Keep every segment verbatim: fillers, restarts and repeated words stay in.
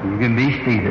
You can be seated.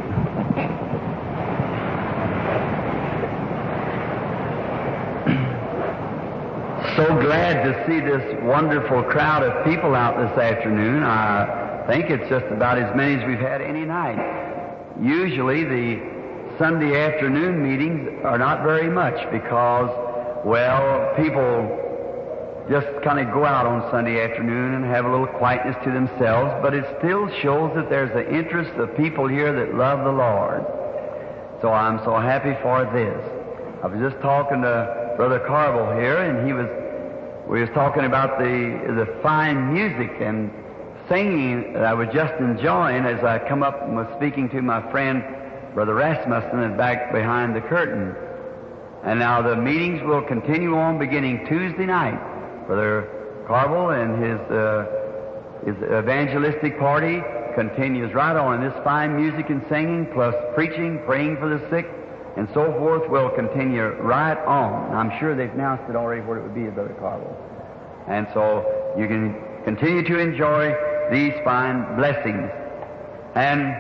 So glad to see this wonderful crowd of people out this afternoon. I think it's just about as many as we've had any night. Usually the Sunday afternoon meetings are not very much because, well, people just kind of go out on Sunday afternoon and have a little quietness to themselves, but it still shows that there's an interest of people here that love the Lord. So I'm so happy for this. I was just talking to Brother Carville here, and he was, we was talking about the, the fine music and singing that I was just enjoying as I come up and was speaking to my friend Brother Rasmussen and back behind the curtain. And now the meetings will continue on beginning Tuesday night. Brother Carville and his, uh, his evangelistic party continues right on. And this fine music and singing, plus preaching, praying for the sick, and so forth, will continue right on. I'm sure they've announced it already what it would be, Brother Carville. And so you can continue to enjoy these fine blessings. And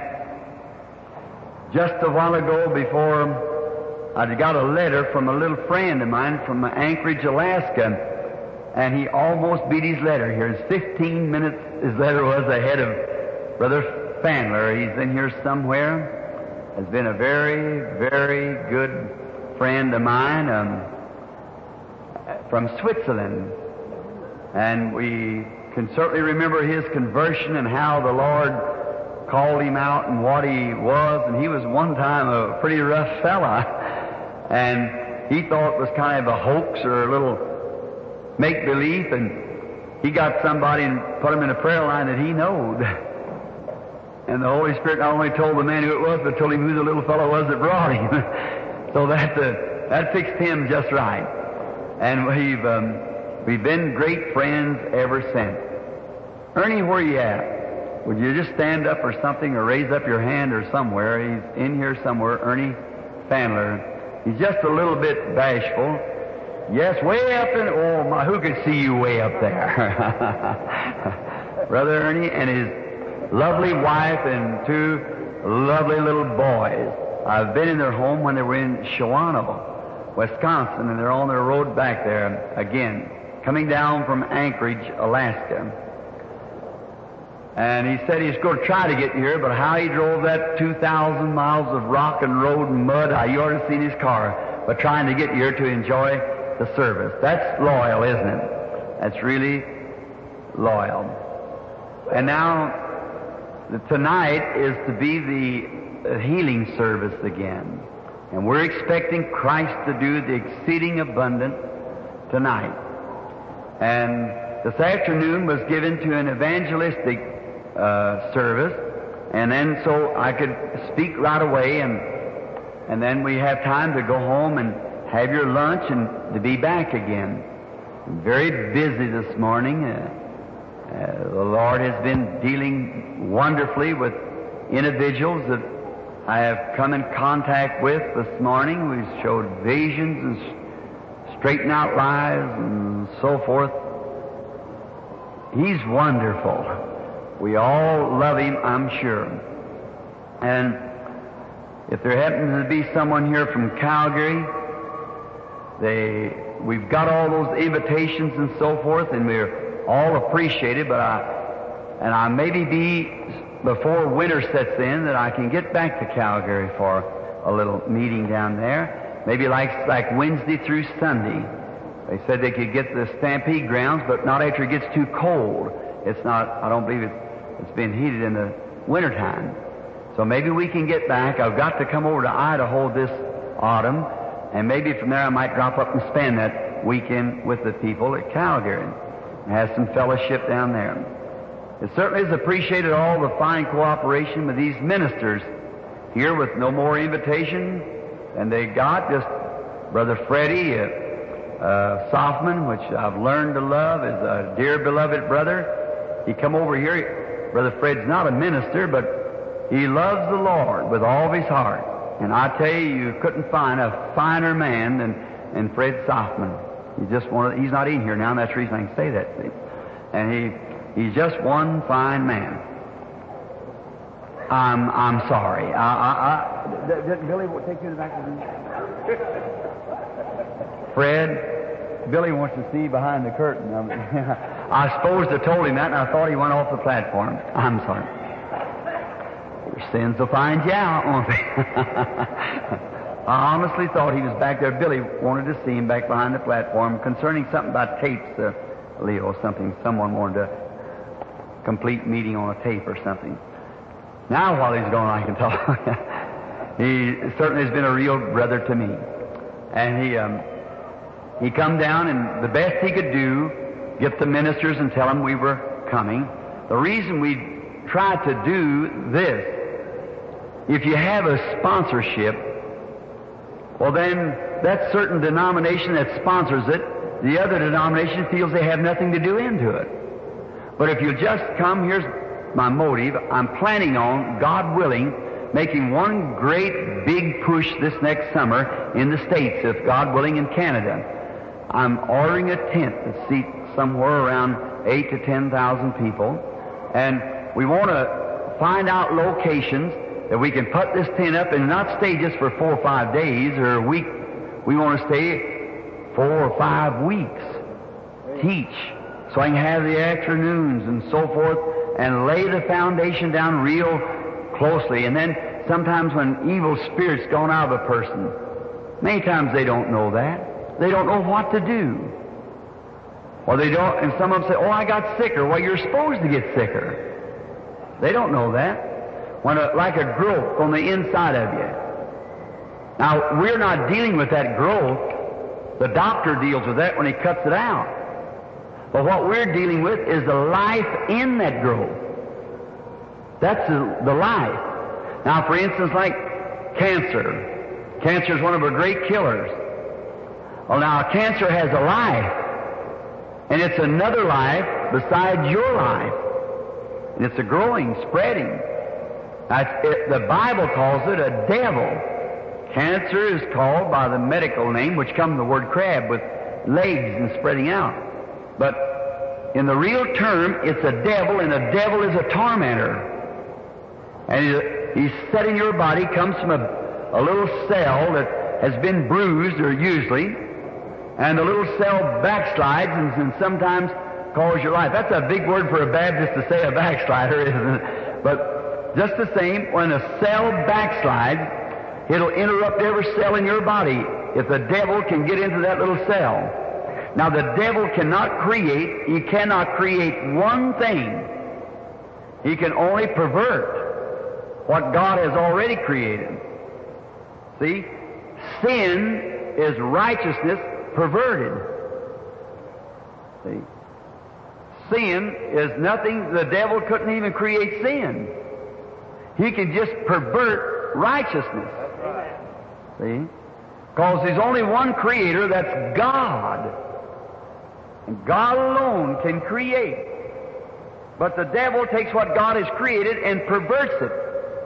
just a while ago, before I got a letter from a little friend of mine from Anchorage, Alaska, and he almost beat his letter here. It's fifteen minutes his letter was ahead of Brother Fandler. He's in here somewhere. Has been a very, very good friend of mine um, from Switzerland. And we can certainly remember his conversion and how the Lord called him out and what he was. And he was one time a pretty rough fella. And he thought it was kind of a hoax or a little make-believe, and he got somebody and put him in a prayer line that he knowed. And the Holy Spirit not only told the man who it was, but told him who the little fellow was that brought him. So that uh, that fixed him just right. And we've um, we've been great friends ever since. Ernie, where you at? Would you just stand up or something, or raise up your hand or somewhere? He's in here somewhere, Ernie Fandler. He's just a little bit bashful. Yes, way up in, oh my, who could see you way up there? Brother Ernie and his lovely wife and two lovely little boys. I've been in their home when they were in Shawano, Wisconsin, and they're on their road back there again, coming down from Anchorage, Alaska. And he said he's going to try to get here, but how he drove that two thousand miles of rock and road and mud, you ought to have seen his car, but trying to get here to enjoy the service. That's loyal, isn't it? That's really loyal. And now, the, tonight is to be the uh, healing service again. And we're expecting Christ to do the exceeding abundant tonight. And this afternoon was given to an evangelistic uh, service, and then so I could speak right away, and and then we have time to go home and have your lunch and to be back again. I'm very busy this morning. Uh, uh, the Lord has been dealing wonderfully with individuals that I have come in contact with this morning. We've showed visions and s- straightened out lives and so forth. He's wonderful. We all love Him, I'm sure. And if there happens to be someone here from Calgary, They, we've got all those invitations and so forth, and we're all appreciated, but I, and I maybe be, before winter sets in, that I can get back to Calgary for a little meeting down there. Maybe like, like Wednesday through Sunday. They said they could get the Stampede grounds, but not after it gets too cold. It's not, I don't believe it's, it's been heated in the wintertime. So maybe we can get back. I've got to come over to Idaho this autumn, and maybe from there I might drop up and spend that weekend with the people at Calgary and have some fellowship down there. It certainly is appreciated, all the fine cooperation with these ministers here, with no more invitation than they got. Just Brother Freddie uh, uh, Softman, which I've learned to love, is a dear beloved brother. He come over here. Brother Fred's not a minister, but he loves the Lord with all of his heart. And I tell you, you couldn't find a finer man than, than Fred Softman. He's just one of, he's not in here now, and that's the reason I can say that. See? And he he's just one fine man. I'm I'm sorry. I, I, I, did Billy take you to the back of the room? Fred, Billy wants to see behind the curtain. I suppose I told him that, and I thought he went off the platform. I'm sorry. Your sins will find you out, won't they? I honestly thought he was back there. Billy wanted to see him back behind the platform concerning something about tapes, uh, Leo, something. Someone wanted a complete meeting on a tape or something. Now, while he's gone, I can talk. He certainly has been a real brother to me. And he um, he come down, and the best he could do, get the ministers and tell them we were coming. The reason we tried to do this, if you have a sponsorship, well then that certain denomination that sponsors it, the other denomination feels they have nothing to do into it. But if you just come, here's my motive. I'm planning on, God willing, making one great big push this next summer in the States, if God willing, in Canada. I'm ordering a tent that seats somewhere around eight to ten thousand people, and we want to find out locations that we can put this tent up and not stay just for four or five days or a week. We want to stay four or five weeks, teach, so I can have the afternoons and so forth, and lay the foundation down real closely. And then sometimes when evil spirits gone out of a person, many times they don't know that. They don't know what to do. Or they don't, and some of them say, oh, I got sicker. Well, you're supposed to get sicker. They don't know that. When a, like a growth on the inside of you. Now, we're not dealing with that growth. The doctor deals with that when he cuts it out. But what we're dealing with is the life in that growth. That's the, the life. Now, for instance, like cancer. Cancer is one of our great killers. Well, now, cancer has a life. And it's another life besides your life. And it's a growing, spreading. Now, it, the Bible calls it a devil. Cancer is called by the medical name, which comes from the word crab, with legs and spreading out. But in the real term, it's a devil, and a devil is a tormentor. And he's set in your body, comes from a, a little cell that has been bruised, or usually, and the little cell backslides and, and sometimes calls your life. That's a big word for a Baptist to say, a backslider, isn't it? But just the same, when a cell backslides, it'll interrupt every cell in your body if the devil can get into that little cell. Now, the devil cannot create, he cannot create one thing. He can only pervert what God has already created. See? Sin is righteousness perverted. See? Sin is nothing, the devil couldn't even create sin. He can just pervert righteousness. See? Because there's only one creator, that's God. And God alone can create. But the devil takes what God has created and perverts it.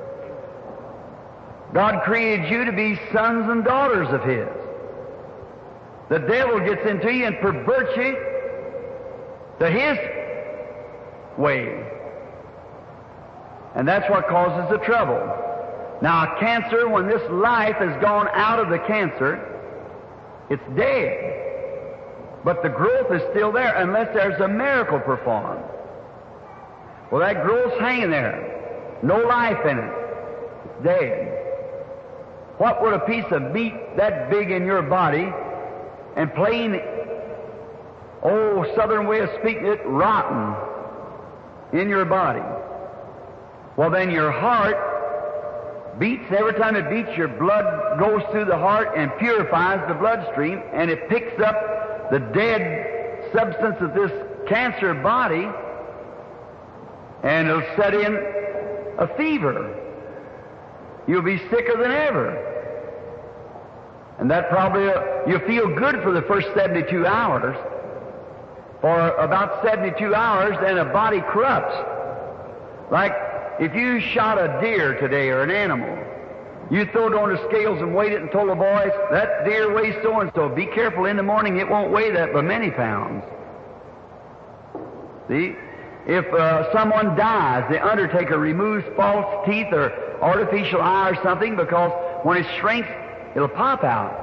God created you to be sons and daughters of His. The devil gets into you and perverts you to his way. And that's what causes the trouble. Now, cancer, when this life has gone out of the cancer, it's dead. But the growth is still there unless there's a miracle performed. Well, that growth's hanging there. No life in it. It's dead. What would a piece of meat that big in your body and plain, oh, southern way of speaking it, rotten in your body? Well, then your heart beats. Every time it beats, your blood goes through the heart and purifies the bloodstream, and it picks up the dead substance of this cancer body, and it'll set in a fever. You'll be sicker than ever. And that probably, uh, you'll feel good for the first seventy-two hours. For about seventy-two hours, then a body corrupts. Like if you shot a deer today or an animal, you throw it on the scales and weighed it and told the boys, that deer weighs so and so. Be careful, in the morning it won't weigh that but many pounds. See? if uh, someone dies, the undertaker removes false teeth or artificial eye or something, because when it shrinks, it'll pop out.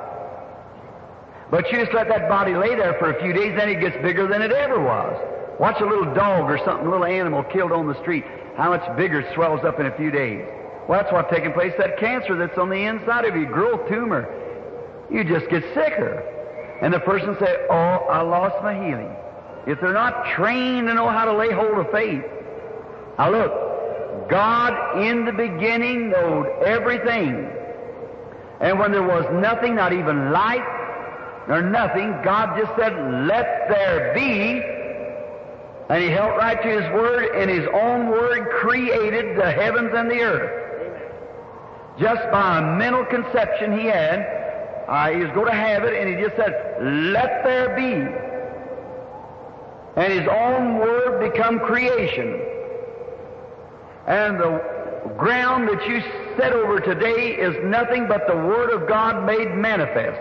But you just let that body lay there for a few days, then it gets bigger than it ever was. Watch a little dog or something, a little animal killed on the street, how much bigger it swells up in a few days. Well, that's what's taking place. That cancer that's on the inside of you, growth tumor, you just get sicker. And the person say, oh, I lost my healing. If they're not trained to know how to lay hold of faith. Now look, God in the beginning knowed everything. And when there was nothing, not even light nor nothing, God just said, let there be. And He held right to His Word, and His own Word created the heavens and the earth. Just by a mental conception He had, uh, He was going to have it, and He just said, let there be. And His own Word become creation. And the ground that you sit over today is nothing but the Word of God made manifest.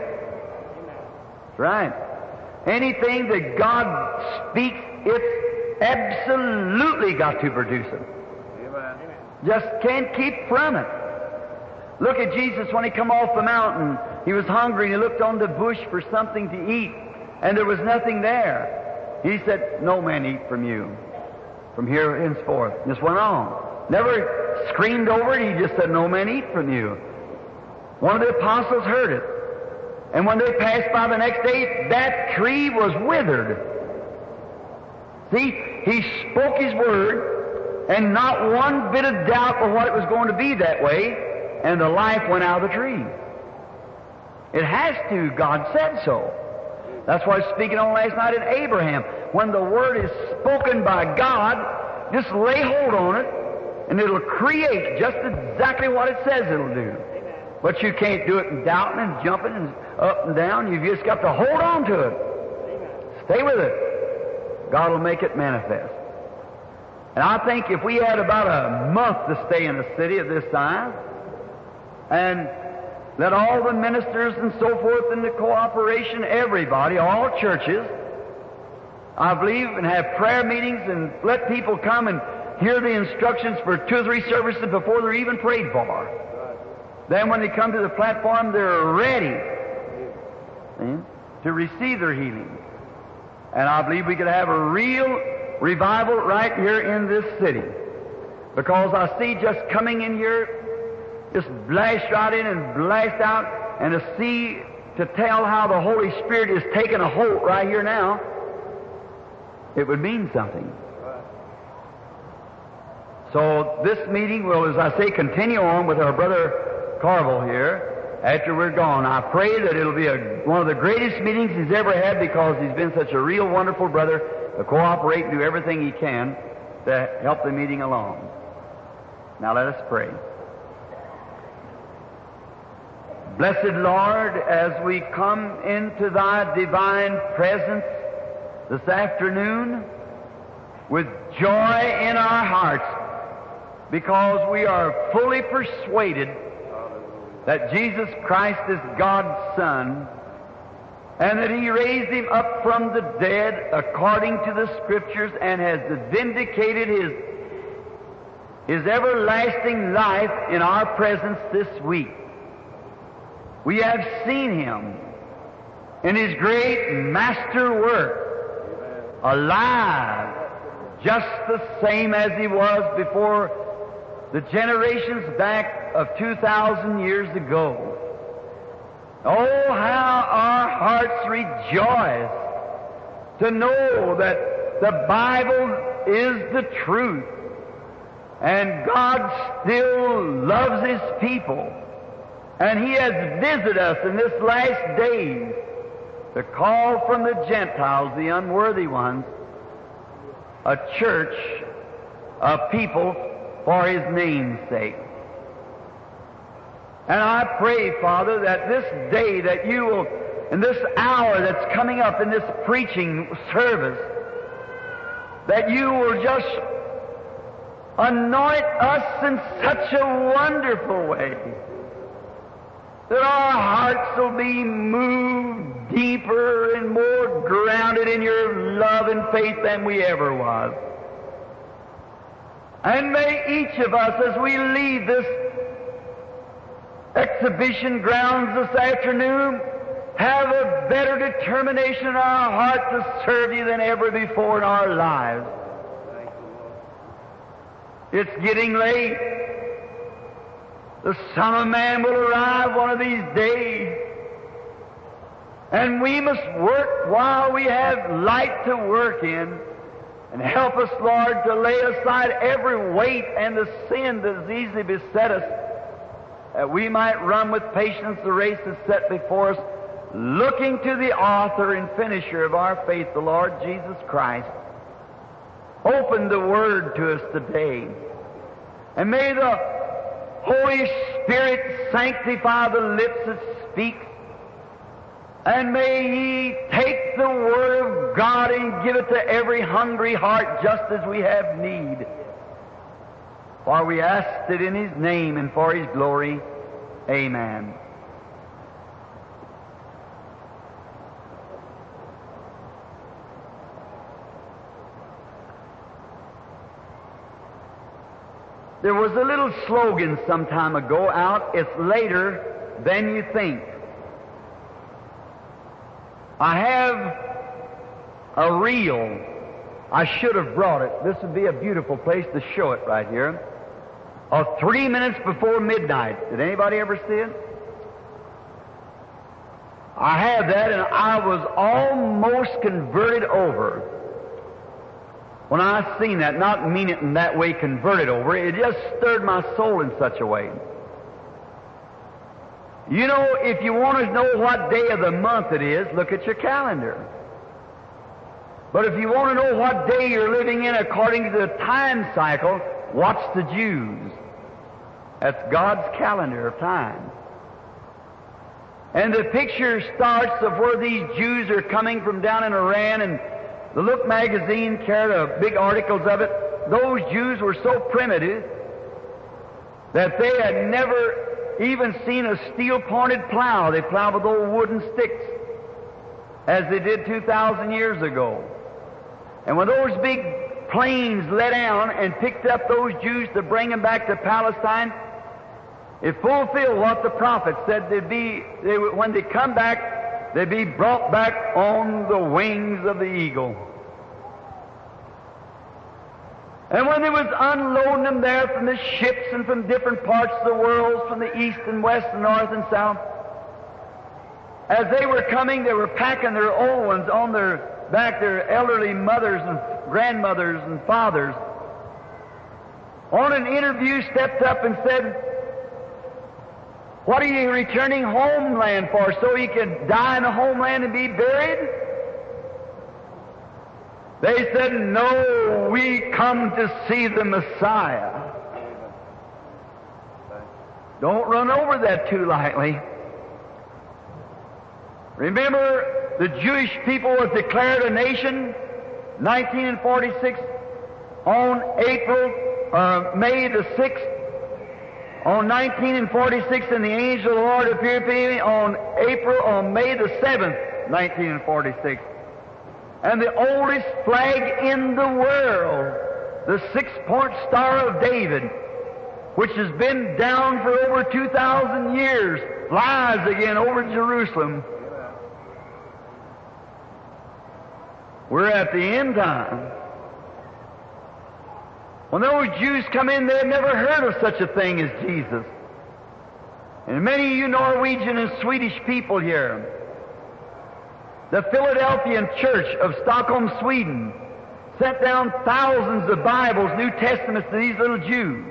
Right. Anything that God speaks, it's absolutely got to produce it. Amen. Just can't keep from it. Look at Jesus when He come off the mountain. He was hungry and He looked on the bush for something to eat, and there was nothing there. He said, no man eat from you, from here henceforth. Just went on. Never screamed over it. He just said, no man eat from you. One of the apostles heard it. And when they passed by the next day, that tree was withered. See, He spoke His word, and not one bit of doubt of what it was going to be that way, and the life went out of the tree. It has to. God said so. That's what I was speaking on last night in Abraham. When the Word is spoken by God, just lay hold on it, and it'll create just exactly what it says it'll do. But you can't do it in doubting and jumping and up and down. You've just got to hold on to it. Stay with it. God will make it manifest. And I think if we had about a month to stay in a city of this size, and let all the ministers and so forth in the cooperation, everybody, all churches, I believe, and have prayer meetings and let people come and hear the instructions for two or three services before they're even prayed for. Then when they come to the platform, they're ready see, to receive their healing. And I believe we could have a real revival right here in this city. Because I see just coming in here, just blast right in and blast out, and to see, to tell how the Holy Spirit is taking a hold right here now, it would mean something. So this meeting will, as I say, continue on with our brother Carville here after we're gone. I pray that it'll be a, one of the greatest meetings he's ever had, because he's been such a real wonderful brother to cooperate and do everything he can to help the meeting along. Now let us pray. Blessed Lord, as we come into Thy divine presence this afternoon with joy in our hearts, because we are fully persuaded that Jesus Christ is God's Son, and that He raised Him up from the dead according to the Scriptures, and has vindicated His, His everlasting life in our presence this week. We have seen Him in His great master work, alive, just the same as He was before the generations back of two thousand years ago. Oh, how our hearts rejoice to know that the Bible is the truth, and God still loves His people, and He has visited us in this last days to call from the Gentiles, the unworthy ones, a church, a people for His name's sake. And I pray, Father, that this day that You will, in this hour that's coming up in this preaching service, that You will just anoint us in such a wonderful way that our hearts will be moved deeper and more grounded in Your love and faith than we ever was. And may each of us, as we leave this exhibition grounds this afternoon, have a better determination in our heart to serve You than ever before in our lives. It's getting late. The Son of Man will arrive one of these days. And we must work while we have light to work in. And help us, Lord, to lay aside every weight and the sin that has easily beset us, that we might run with patience the race that's set before us, looking to the author and finisher of our faith, the Lord Jesus Christ. Open the Word to us today. And may the Holy Spirit sanctify the lips that speak. And may He take the Word of God and give it to every hungry heart just as we have need. For we ask it in His name and for His glory. Amen. There was a little slogan some time ago out, "It's later than you think." I have a reel. I should have brought it. This would be a beautiful place to show it right here. Of three minutes before midnight. Did anybody ever see it? I have that, and I was almost converted over when I seen that. Not mean it in that way, converted over. It just stirred my soul in such a way. You know, if you want to know what day of the month it is, look at your calendar. But if you want to know what day you're living in according to the time cycle, watch the Jews. That's God's calendar of time. And the picture starts of where these Jews are coming from down in Iran, and the Look magazine carried a big articles of it. Those Jews were so primitive that they had never even seen a steel-pointed plow. They plowed with old wooden sticks, as they did two thousand years ago. And when those big planes let down and picked up those Jews to bring them back to Palestine, it fulfilled what the prophet said they'd be. They, when they come back, they'd be brought back on the wings of the eagle. And when they was unloading them there from the ships and from different parts of the world, from the east and west and north and south, as they were coming, they were packing their old ones on their back, their elderly mothers and grandmothers and fathers. On an interview, stepped up and said, "What are you returning homeland for? So you can die in the homeland and be buried?" They said, "No, we come to see the Messiah." Don't run over that too lightly. Remember, the Jewish people was declared a nation, nineteen forty-six, on April, uh, May the sixth, on nineteen forty-six, and the angel of the Lord appeared to me on April, on May the seventh, nineteen forty-six. And the oldest flag in the world, the six-point Star of David, which has been down for over two thousand years, flies again over Jerusalem. We're at the end time. When those Jews come in, they had never heard of such a thing as Jesus. And many of you Norwegian and Swedish people here, the Philadelphian Church of Stockholm, Sweden, sent down thousands of Bibles, New Testaments, to these little Jews.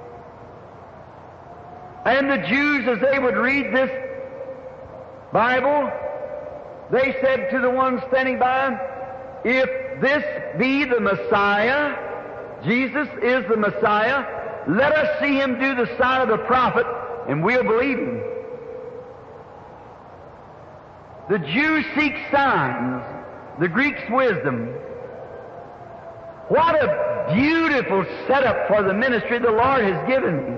And the Jews, as they would read this Bible, they said to the ones standing by, "If this be the Messiah, Jesus is the Messiah, let us see Him do the sign of the prophet, and we'll believe Him." The Jews seek signs, the Greeks wisdom. What a beautiful setup for the ministry the Lord has given me.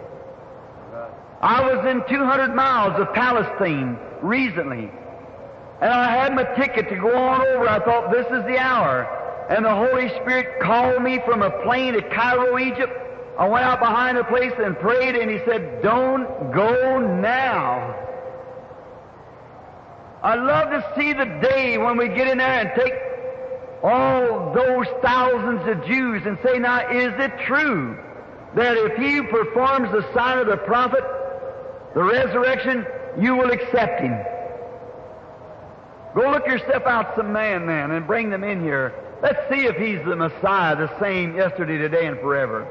I was in two hundred miles of Palestine recently, and I had my ticket to go on over. I thought, this is the hour. and the Holy Spirit called me from a plane to Cairo, Egypt. I went out behind the place and prayed, and He said, "Don't go now." I'd love to see the day when we get in there and take all those thousands of Jews and say, "Now, is it true that if He performs the sign of the prophet, the resurrection, you will accept Him?" Go look yourself out some man, man, and bring them in here. Let's see if He's the Messiah, the same yesterday, today, and forever.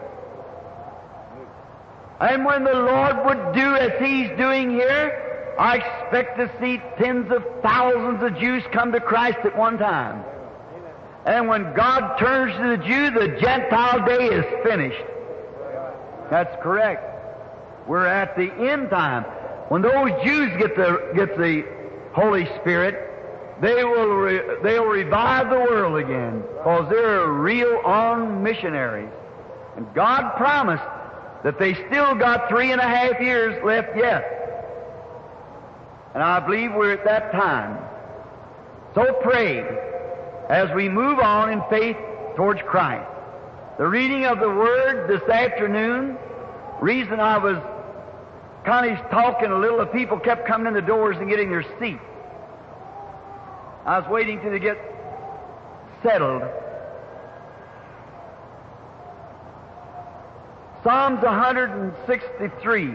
And when the Lord would do as He's doing here, I expect to see tens of thousands of Jews come to Christ at one time. And when God turns to the Jew, the Gentile day is finished. That's correct. We're at the end time. When those Jews get the get the Holy Spirit, they will re, they'll revive the world again, because they're real on missionaries. And God promised that they still got three and a half years left yet. And I believe we're at that time. So pray as we move on in faith towards Christ. The reading of the Word this afternoon, reason I was kind of talking a little, the people kept coming in the doors and getting their seats. I was waiting till they get settled. Psalms one sixty-three.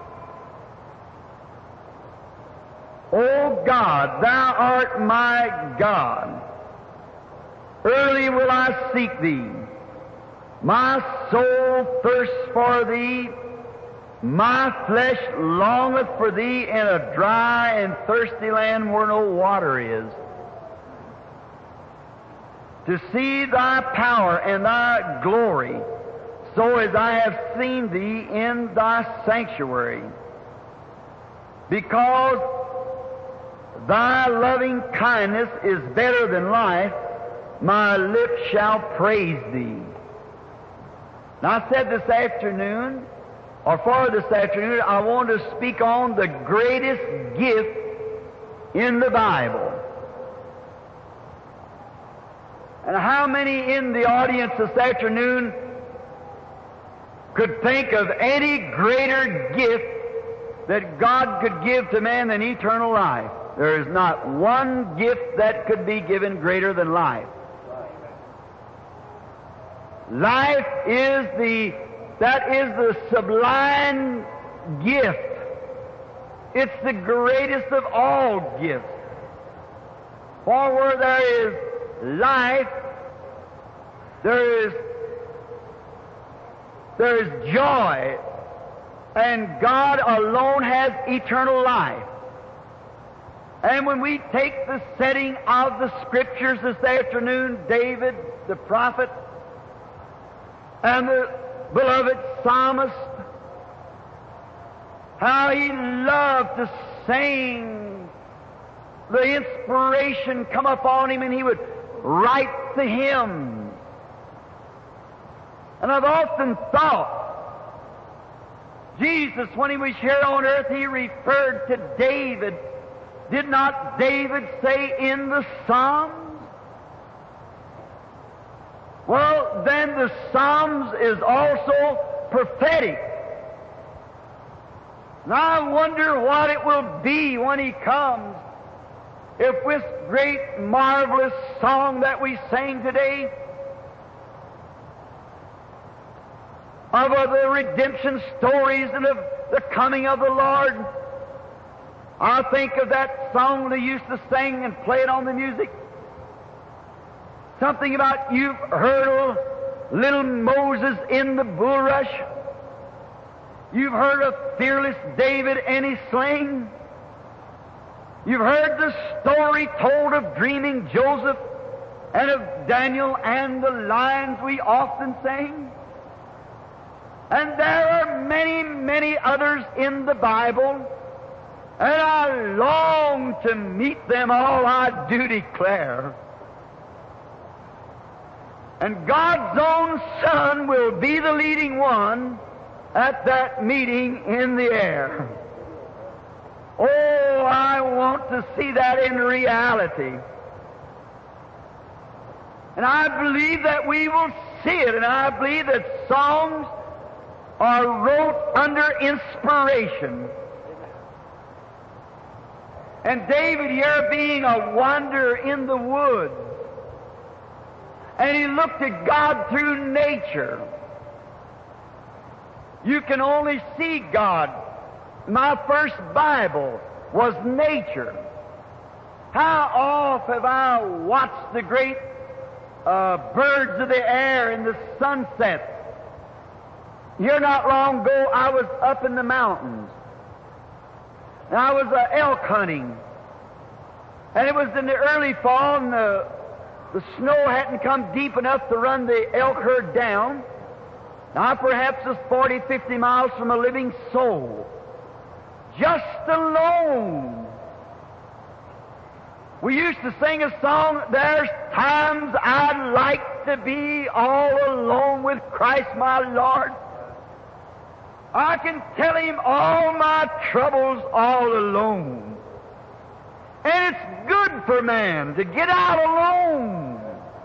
O God, Thou art my God. Early will I seek Thee. My soul thirsts for Thee. My flesh longeth for Thee in a dry and thirsty land where no water is, to see Thy power and Thy glory, so as I have seen Thee in Thy sanctuary. Because Thy loving kindness is better than life, my lips shall praise Thee. Now, I said this afternoon, or for this afternoon, I want to speak on the greatest gift in the Bible. And how many in the audience this afternoon could think of any greater gift that God could give to man than eternal life? There is not one gift that could be given greater than life. Life is the, that is the sublime gift. It's the greatest of all gifts. For where there is life, there is, there is joy, and God alone has eternal life. And when we take the setting of the Scriptures this afternoon, David, the prophet, and the beloved psalmist, how he loved to sing, the inspiration come upon him and he would write the hymns. And I've often thought, Jesus, when He was here on earth, He referred to David. Did not David say in the Psalms? Well, then the Psalms is also prophetic. And I wonder what it will be when He comes, if this great, marvelous song that we sang today of the redemption stories and of the coming of the Lord, I think of that song they used to sing and play it on the music. Something about, you've heard of little Moses in the bulrush. You've heard of fearless David and his sling. You've heard the story told of dreaming Joseph and of Daniel and the lions we often sing. And there are many, many others in the Bible, and I long to meet them all, I do declare. And God's own Son will be the leading one at that meeting in the air. Oh, I want to see that in reality. And I believe that we will see it, and I believe that songs are wrote under inspiration. And David here being a wanderer in the woods, and he looked at God through nature. You can only see God. My first Bible was nature. How oft have I watched the great uh, birds of the air in the sunset. Here not long ago I was up in the mountains, and I was uh, elk hunting, and it was in the early fall, and the, the snow hadn't come deep enough to run the elk herd down. I perhaps was forty, fifty miles from a living soul, just alone. We used to sing a song, there's times I'd like to be all alone with Christ my Lord. I can tell Him all my troubles all alone. And it's good for man to get out alone.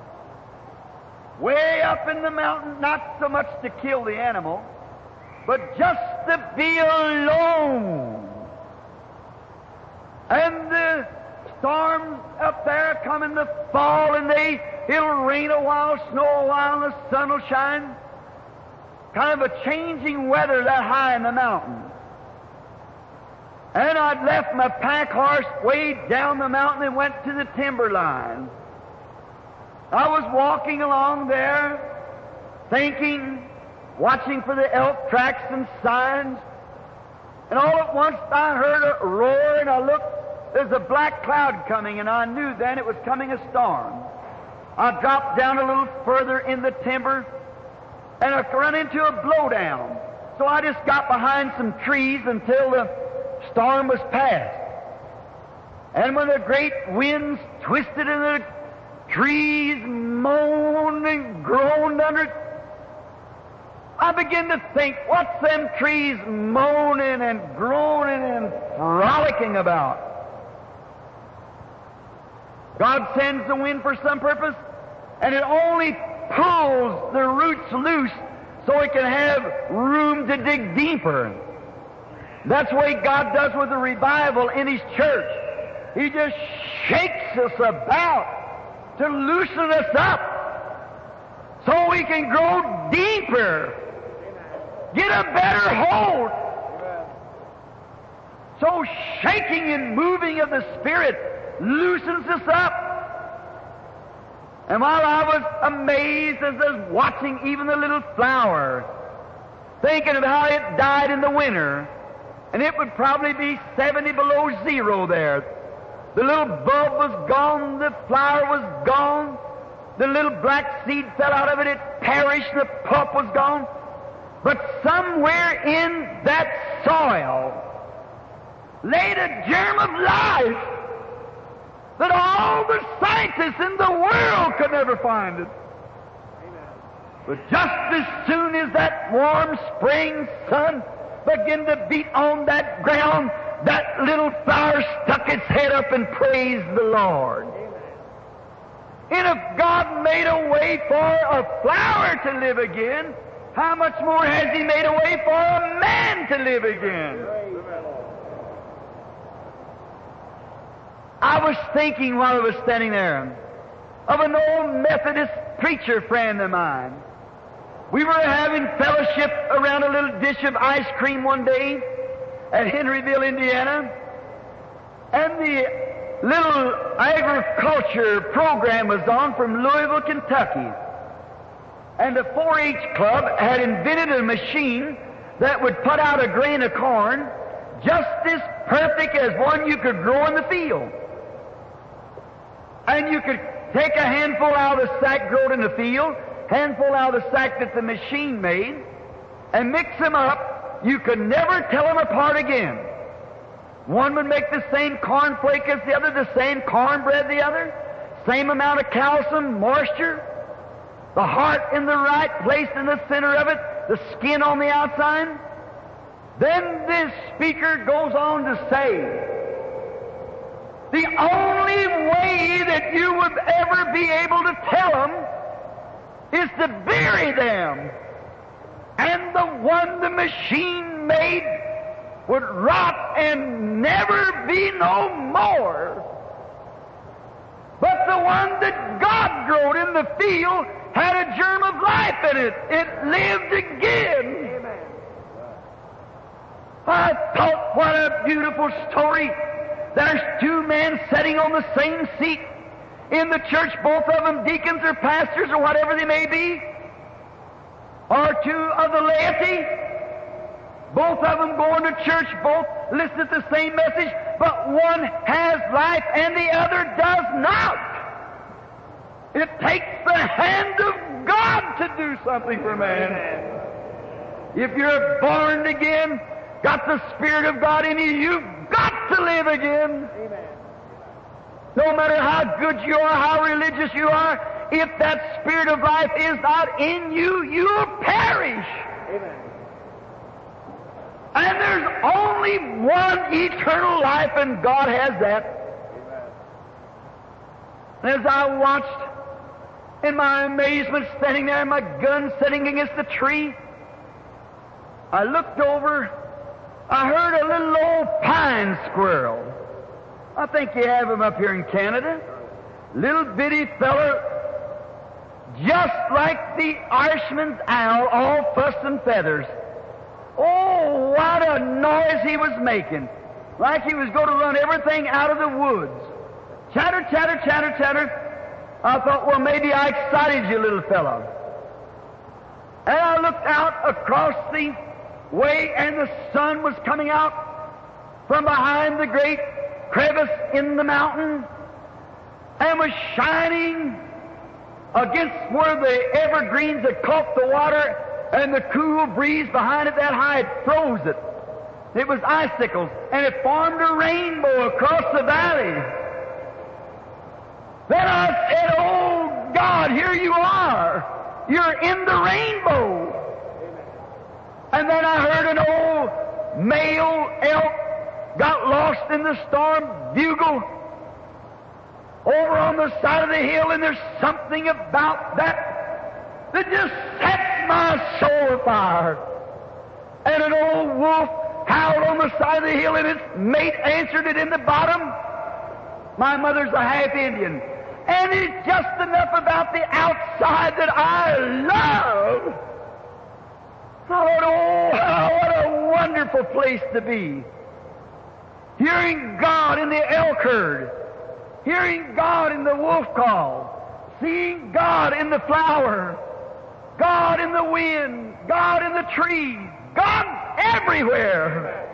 Way up in the mountain, not so much to kill the animal, but just to be alone. And the storms up there come in the fall, and they, it'll rain a while, snow a while, and the sun will shine. Kind of a changing weather that high in the mountain. And I'd left my pack horse way down the mountain and went to the timberline. I was walking along there, thinking, watching for the elk tracks and signs, and all at once I heard a roar, and I looked, there's a black cloud coming, and I knew then it was coming a storm. I dropped down a little further in the timber, and I run into a blowdown. So I just got behind some trees until the storm was past. And when the great winds twisted and the trees moaned and groaned under it, I began to think, what's them trees moaning and groaning and frolicking about? God sends the wind for some purpose, and it only pulls the roots loose so it can have room to dig deeper. That's the way God does with the revival in His church. He just shakes us about to loosen us up so we can grow deeper, get a better hold. So shaking and moving of the Spirit loosens us up. And while I was amazed as I was watching even the little flower, thinking of how it died in the winter, and it would probably be seventy below zero there. The little bulb was gone, the flower was gone, the little black seed fell out of it, it perished, the pulp was gone. But somewhere in that soil laid a germ of life that all the scientists in the world could never find it. Amen. But just as soon as that warm spring sun began to beat on that ground, that little flower stuck its head up and praised the Lord. Amen. And if God made a way for a flower to live again, how much more has He made a way for a man to live again? I was thinking while I was standing there of an old Methodist preacher friend of mine. We were having fellowship around a little dish of ice cream one day at Henryville, Indiana, and the little agriculture program was on from Louisville, Kentucky. And the four H Club had invented a machine that would put out a grain of corn just as perfect as one you could grow in the field. And you could take a handful out of the sack grown in the field, handful out of the sack that the machine made, and mix them up. You could never tell them apart again. One would make the same cornflake as the other, the same cornbread the other, same amount of calcium, moisture, the heart in the right place in the center of it, the skin on the outside. Then this speaker goes on to say The only way that you would ever be able to tell them is to bury them. And the one the machine made would rot and never be no more. But the one that God growed in the field had a germ of life in it. It lived again. Amen. I thought, what a beautiful story. There's two men sitting on the same seat in the church, both of them deacons or pastors or whatever they may be, or two of the laity. Both of them going to church, both listen to the same message, but one has life and the other does not. It takes the hand of God to do something for man. If you're born again, got the Spirit of God in you, you've got to live again. Amen. No matter how good you are, how religious you are, if that Spirit of life is not in you, you'll perish. Amen. And there's only one eternal life, and God has that. Amen. As I watched, in my amazement, standing there, my gun sitting against the tree, I looked over, I heard a little old pine squirrel. I think you have them up here in Canada. Little bitty feller, just like the Irishman's owl, all fuss and feathers. Oh, what a noise he was making. Like he was going to run everything out of the woods. Chatter, chatter, chatter, chatter. I thought, well, maybe I excited you, little fellow. And I looked out across the way, and the sun was coming out from behind the great crevice in the mountain and was shining against where the evergreens had caught the water, and the cool breeze behind it that high, it froze it. It was icicles, and it formed a rainbow across the valley. Then I said, oh, God, here you are. You're in the rainbow. And then I heard an old male elk got lost in the storm bugle over on the side of the hill, and there's something about that that just sets my soul afire. And an old wolf howled on the side of the hill, and its mate answered it in the bottom. My mother's a half Indian, and it's just enough about the outside that I love. Oh, what a wonderful place to be. Hearing God in the elk herd, hearing God in the wolf call, seeing God in the flower, God in the wind, God in the trees, God everywhere.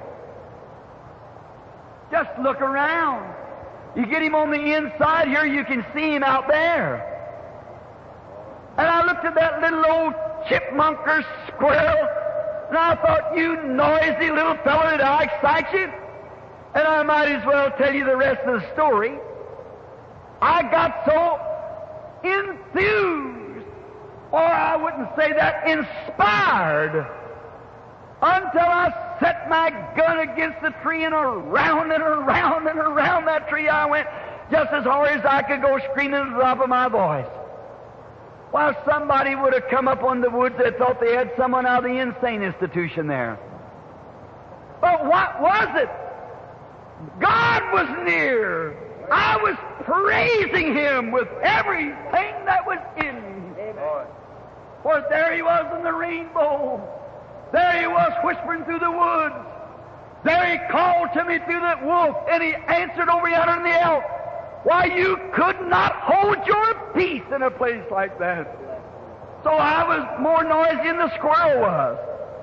Just look around. You get Him on the inside here, you can see Him out there. And I looked at that little old chipmunk or squirrel, and I thought, you noisy little fellow, did I excite you? And I might as well tell you the rest of the story. I got so enthused, or I wouldn't say that, inspired, until I set my gun against the tree, and around and around and around that tree I went, just as hard as I could go, screaming at the top of my voice. Well, somebody would have come up on the woods that thought they had someone out of the insane institution there. But what was it? God was near. I was praising Him with everything that was in me. Amen. For there He was in the rainbow. There He was whispering through the woods. There He called to me through that wolf, and He answered over yonder in the elk. Why, you could not hold your peace in a place like that. So I was more noisy than the squirrel was.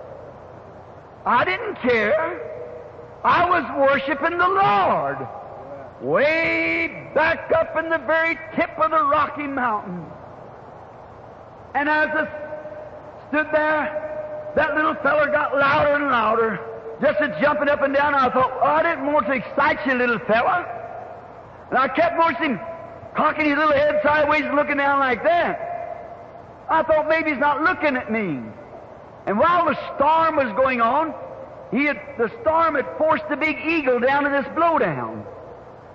I didn't care. I was worshiping the Lord, way back up in the very tip of the Rocky Mountain. And as I stood there, that little feller got louder and louder, just a jumping up and down. I thought, oh, I didn't want to excite you, little fella. And I kept watching him, cocking his little head sideways and looking down like that. I thought maybe he's not looking at me. And while the storm was going on, he had, the storm had forced the big eagle down to this blowdown.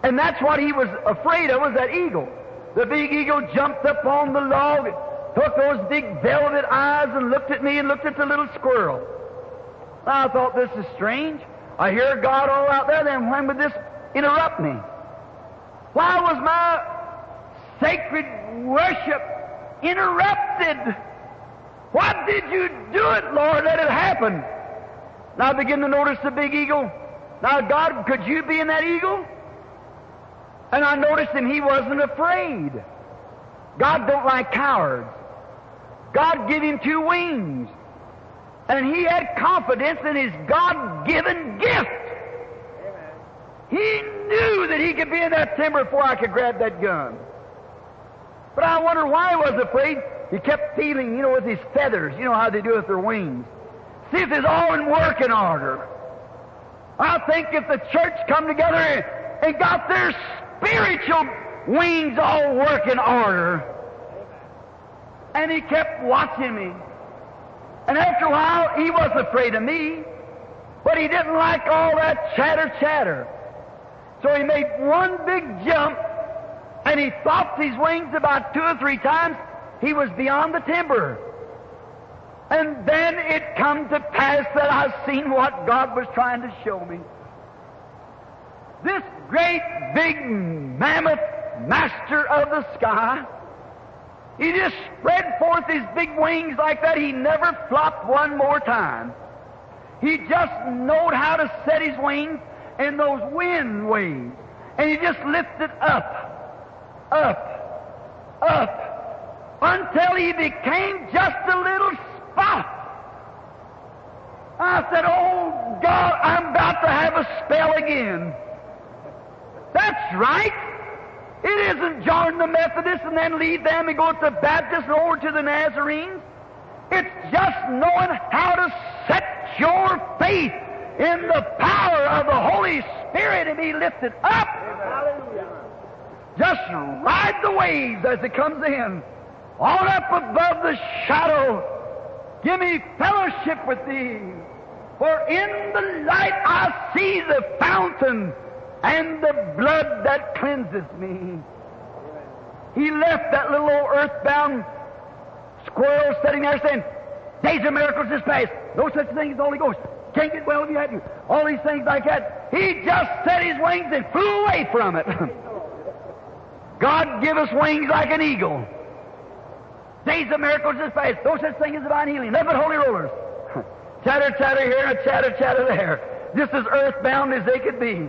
And that's what he was afraid of, was that eagle. The big eagle jumped up on the log, took those big velvet eyes and looked at me and looked at the little squirrel. I thought, this is strange. I hear God all out there, then when would this interrupt me? Why was my sacred worship interrupted? Why did you do it, Lord? Let it happen. Now I begin to notice the big eagle. Now, God, could you be in that eagle? And I noticed him, he wasn't afraid. God don't like cowards. God gave him two wings. And he had confidence in his God-given gift. Amen. He knew that he could be in that timber before I could grab that gun. But I wonder why he was afraid. He kept feeling, you know, with his feathers, you know how they do with their wings. See if it's all in working order. I think if the church come together and got their spiritual wings all working order. And he kept watching me. And after a while, he wasn't afraid of me, but he didn't like all that chatter, chatter. So he made one big jump, and he flopped his wings about two or three times. He was beyond the timber. And then it come to pass that I seen what God was trying to show me. This great, big, mammoth master of the sky, he just spread forth his big wings like that. He never flopped one more time. He just knowed how to set his wings in those wind waves. And he just lifted up, up, up, until he became just a little spot. I said, oh, God, I'm about to have a spell again. That's right. It isn't join the Methodists and then leave them and go to the Baptists and over to the Nazarenes. It's just knowing how to set your faith in the power of the Holy Spirit and be lifted up. Hallelujah. Just ride the waves as it comes in. On up above the shadow. Give me fellowship with Thee. For in the light I see the fountain and the blood that cleanses me. He left that little old earthbound squirrel sitting there saying, days of miracles is past. No such thing as the Holy Ghost. Can't get well if you had to. All these things like that. He just set his wings and flew away from it. God give us wings like an eagle. Days of miracles is past. No such thing as divine healing. Nothing but holy rollers. Chatter, chatter here and chatter, chatter there. Just as earthbound as they could be.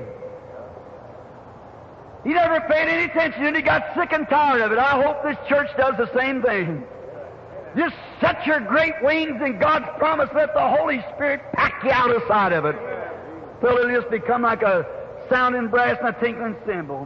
He never paid any attention and he got sick and tired of it. I hope this church does the same thing. Just set your great wings in God's promise. Let the Holy Spirit pack you out of sight of it. Till it'll just become like a sounding brass and a tinkling cymbal.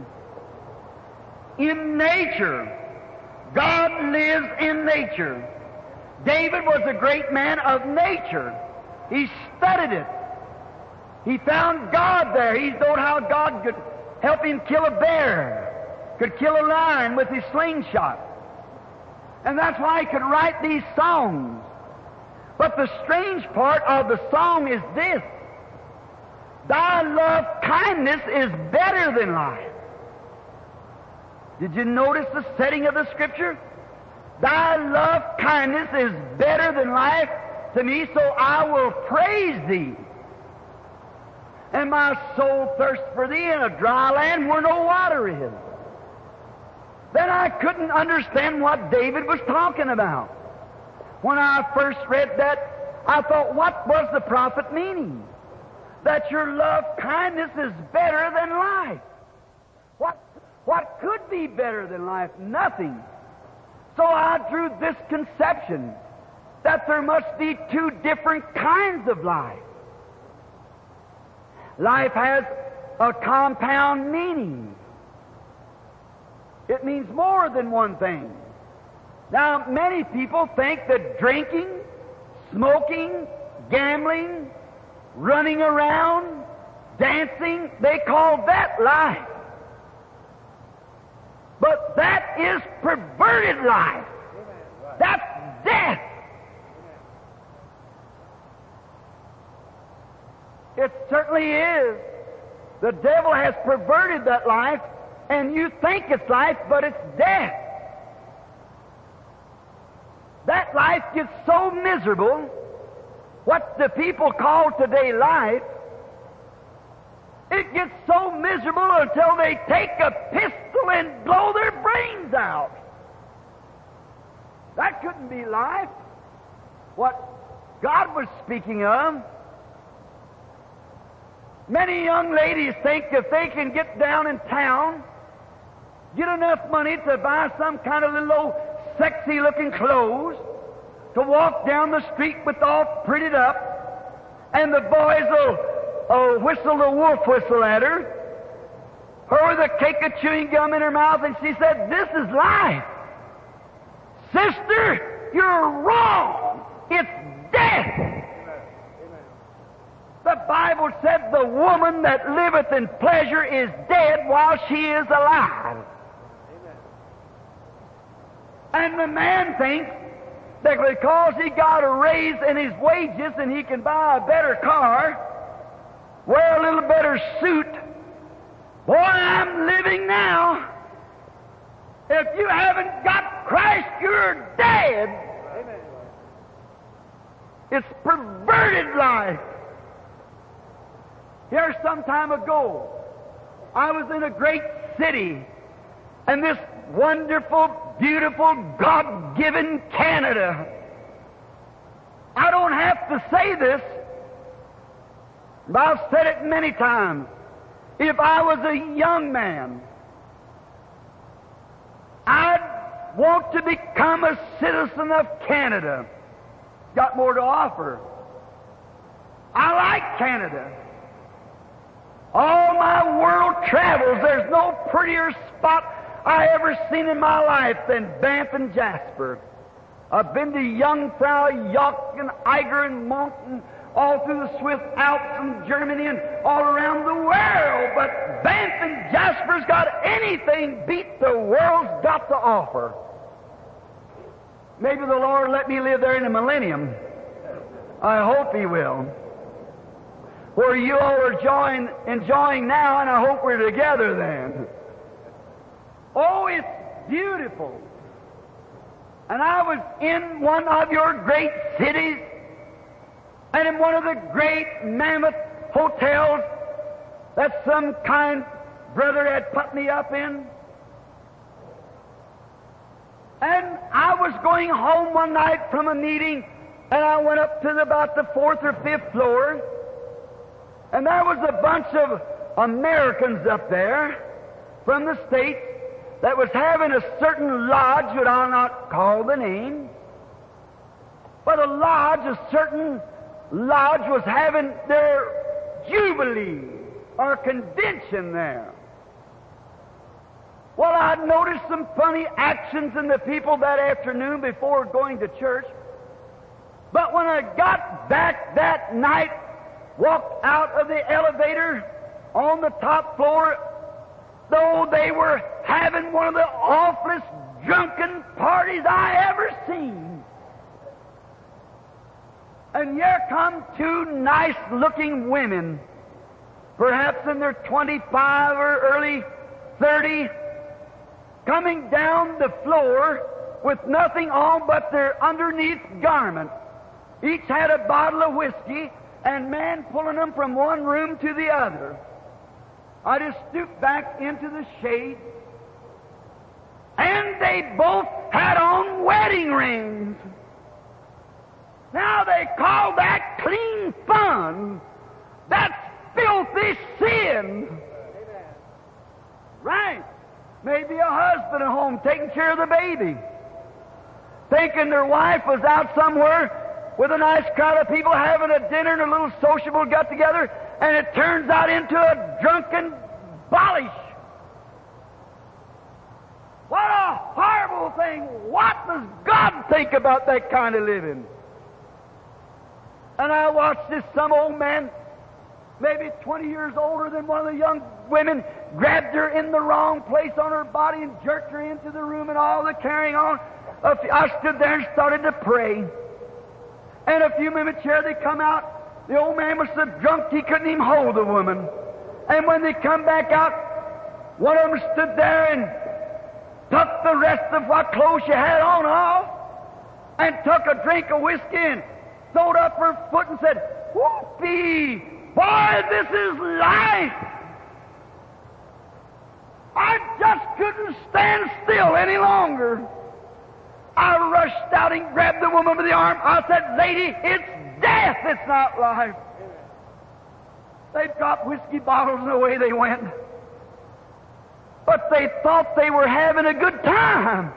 In nature, God lives in nature. David was a great man of nature. He studied it. He found God there. He knowed how God could help him kill a bear, could kill a lion with his slingshot. And that's why he could write these songs. But the strange part of the song is this. Thy love kindness is better than life. Did you notice the setting of the Scripture? Thy love kindness is better than life to me, so I will praise Thee. And my soul thirsts for Thee in a dry land where no water is. Then I couldn't understand what David was talking about. When I first read that, I thought, what was the prophet meaning? That your love kindness is better than life. What, what could be better than life? Nothing. So I drew this conception that there must be two different kinds of life. Life has a compound meaning. It means more than one thing. Now, many people think that drinking, smoking, gambling, running around, dancing, they call that life. But that is perverted life. That's death. It certainly is. The devil has perverted that life, and you think it's life, but it's death. That life gets so miserable, what the people call today life, it gets so miserable until they take a pistol and blow their brains out. That couldn't be life. What God was speaking of. Many young ladies think if they can get down in town, get enough money to buy some kind of little old sexy-looking clothes, to walk down the street with all prettied up, and the boys will uh, whistle the wolf whistle at her, her with a cake of chewing gum in her mouth, and she said, "This is life." Sister, you're wrong. It's death. Amen. The Bible said the woman that liveth in pleasure is dead while she is alive. Amen. And the man thinks that because he got a raise in his wages and he can buy a better car, wear a little better suit, boy, I'm living now. If you haven't got Christ, you're dead. Amen. It's perverted life. Here, some time ago, I was in a great city, and this wonderful, beautiful, God-given Canada. I don't have to say this, but I've said it many times. If I was a young man, I'd want to become a citizen of Canada. Got more to offer. I like Canada. All my world travels, there's no prettier spot I ever seen in my life than Banff and Jasper. I've been to Jungfrau, Joch, and Eiger, and Monten, all through the Swiss Alps and Germany and all around the world. But Banff and Jasper's got anything beat the world's got to offer. Maybe the Lord let me live there in a millennium. I hope He will. Where you all are join, enjoying now, and I hope we're together then. Oh, it's beautiful. And I was in one of your great cities, and in one of the great mammoth hotels that some kind brother had put me up in. And I was going home one night from a meeting, and I went up to the, about the fourth or fifth floor, and there was a bunch of Americans up there from the States that was having a certain lodge that I'll not call the name, but a lodge, a certain lodge was having their jubilee or convention there. Well, I'd noticed some funny actions in the people that afternoon before going to church, but when I got back that night, walked out of the elevator on the top floor, though they were having one of the awfulest drunken parties I ever seen. And here come two nice-looking women, perhaps in their twenty-five or early thirty, coming down the floor with nothing on but their underneath garment. Each had a bottle of whiskey, and man pulling them from one room to the other. I just stooped back into the shade, and they both had on wedding rings. Now they call that clean fun. That's filthy sin. Amen. Right. Maybe a husband at home taking care of the baby, thinking their wife was out somewhere with a nice crowd of people having a dinner and a little sociable get-together, and it turns out into a drunken bolish. What a horrible thing! What does God think about that kind of living? And I watched this some old man, maybe twenty years older than one of the young women, grabbed her in the wrong place on her body and jerked her into the room and all the carrying on. I stood there and started to pray. And a few minutes here they come out. The old man was so drunk he couldn't even hold the woman. And when they come back out, one of them stood there and took the rest of what clothes she had on off and took a drink of whiskey and throwed up her foot and said, "Whoopee! Boy, this is life! I just couldn't stand still any longer." I rushed out and grabbed the woman by the arm. I said, "Lady, it's death, it's not life." They dropped whiskey bottles and away they went. But they thought they were having a good time.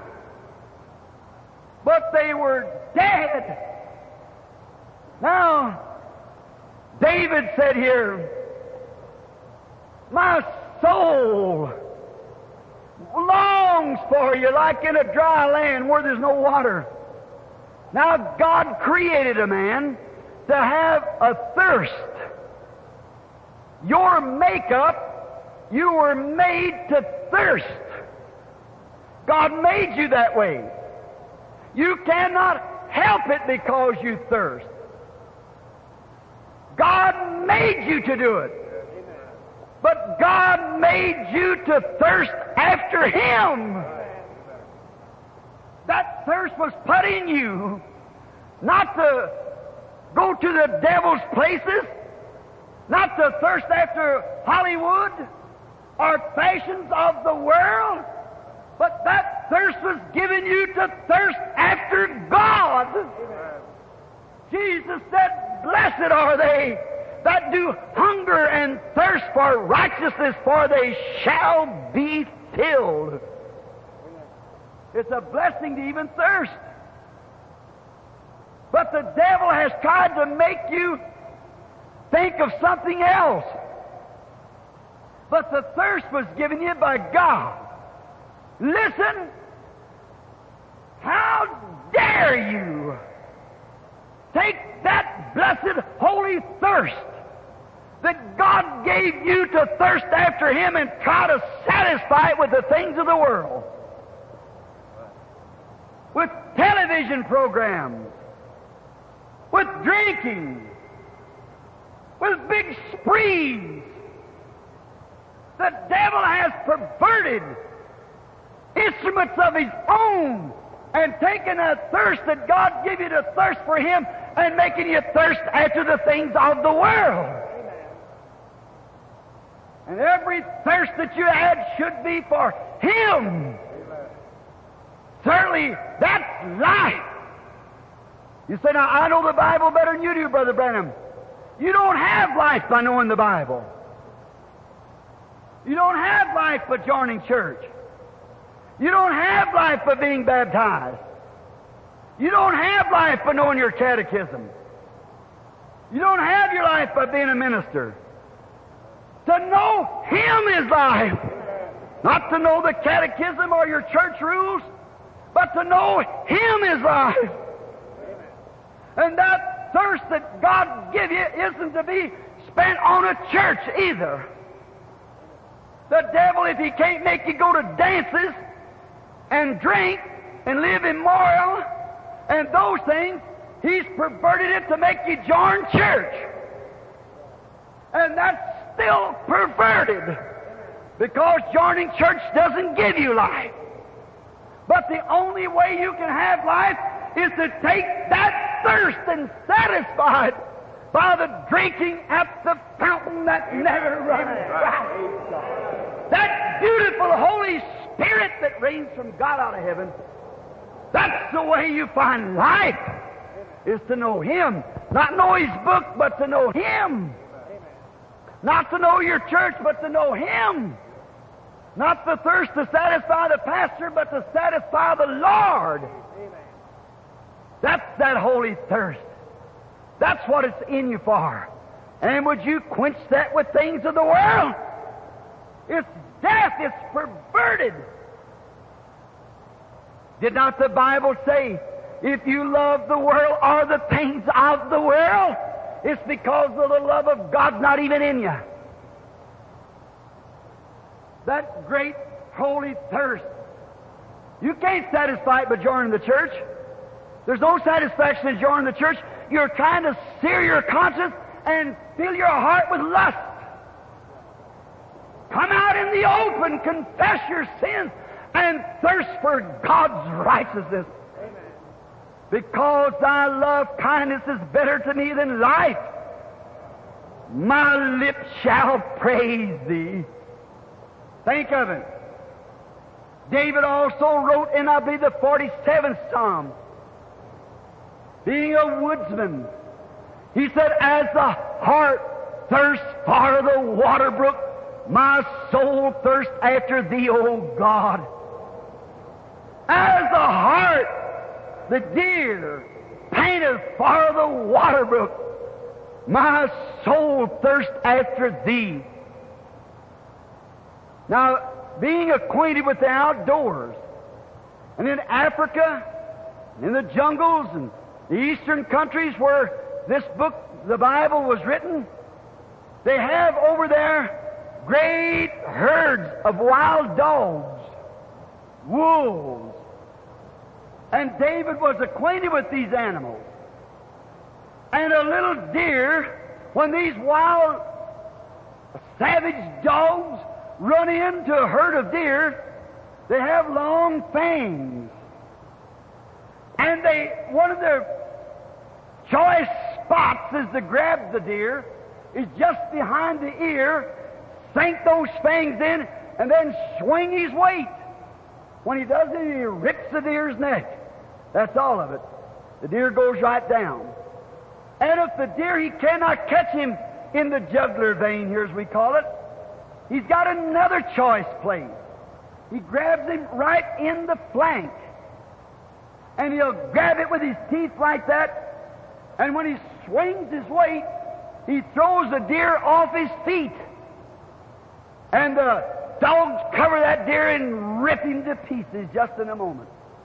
But they were dead. Now, David said here, "My soul longs for you like in a dry land where there's no water." Now, God created a man to have a thirst. Your makeup, you were made to thirst. God made you that way. You cannot help it because you thirst. God made you to do it. But God made you to thirst after Him. That thirst was put in you, not to go to the devil's places, not to thirst after Hollywood or fashions of the world, but that thirst was given you to thirst after God. Amen. Jesus said, "Blessed are they that do hunger and thirst for righteousness, for they shall be filled." It's a blessing to even thirst. But the devil has tried to make you think of something else. But the thirst was given you by God. Listen, how dare you take that blessed holy thirst that God gave you to thirst after Him and try to satisfy it with the things of the world, with television programs, with drinking, with big sprees. The devil has perverted instruments of his own and taken a thirst that God gave you to thirst for Him and making you thirst after the things of the world. And every thirst that you had should be for Him. Amen. Certainly, that's life. You say, "Now, I know the Bible better than you do, Brother Branham." You don't have life by knowing the Bible. You don't have life by joining church. You don't have life by being baptized. You don't have life by knowing your catechism. You don't have your life by being a minister. To know Him is life. Not to know the catechism or your church rules, but to know Him is life. And that thirst that God give you isn't to be spent on a church either. The devil, if he can't make you go to dances and drink and live immoral and those things, he's perverted it to make you join church. And that's still perverted, because joining church doesn't give you life. But the only way you can have life is to take that thirst and satisfy it by the drinking at the fountain that never runs dry. That beautiful Holy Spirit that rains from God out of heaven, that's the way you find life, is to know Him. Not know His book, but to know Him. Not to know your church, but to know Him. Not the thirst to satisfy the pastor, but to satisfy the Lord. That's that holy thirst. That's what it's in you for. And would you quench that with things of the world? It's death. It's perverted. Did not the Bible say, if you love the world or the things of the world, it's because the love of God's not even in you. That great holy thirst. You can't satisfy it by joining the church. There's no satisfaction in joining the church. You're trying to sear your conscience and fill your heart with lust. Come out in the open, confess your sins, and thirst for God's righteousness. Amen. Because thy love kindness is better to me than life, my lips shall praise thee. Think of it. David also wrote in, I believe, the forty-seventh Psalm, being a woodsman, he said, as the hart thirsts for the water brook, my soul thirsts after thee, O God. As the hart, the deer, panteth for the water brook, my soul thirsts after thee. Now, being acquainted with the outdoors, and in Africa, in the jungles, and the eastern countries where this book, the Bible, was written, they have over there great herds of wild dogs, wolves. And David was acquainted with these animals. And a little deer, when these wild, savage dogs run into a herd of deer, they have long fangs. And they, one of their choice spots is to grab the deer, is just behind the ear, sink those fangs in, and then swing his weight. When he does it, he rips the deer's neck. That's all of it. The deer goes right down. And if the deer, he cannot catch him in the jugular vein, here as we call it, he's got another choice place. He grabs him right in the flank. And he'll grab it with his teeth like that. And when he swings his weight, he throws the deer off his feet. And the dogs cover that deer and rip him to pieces just in a moment.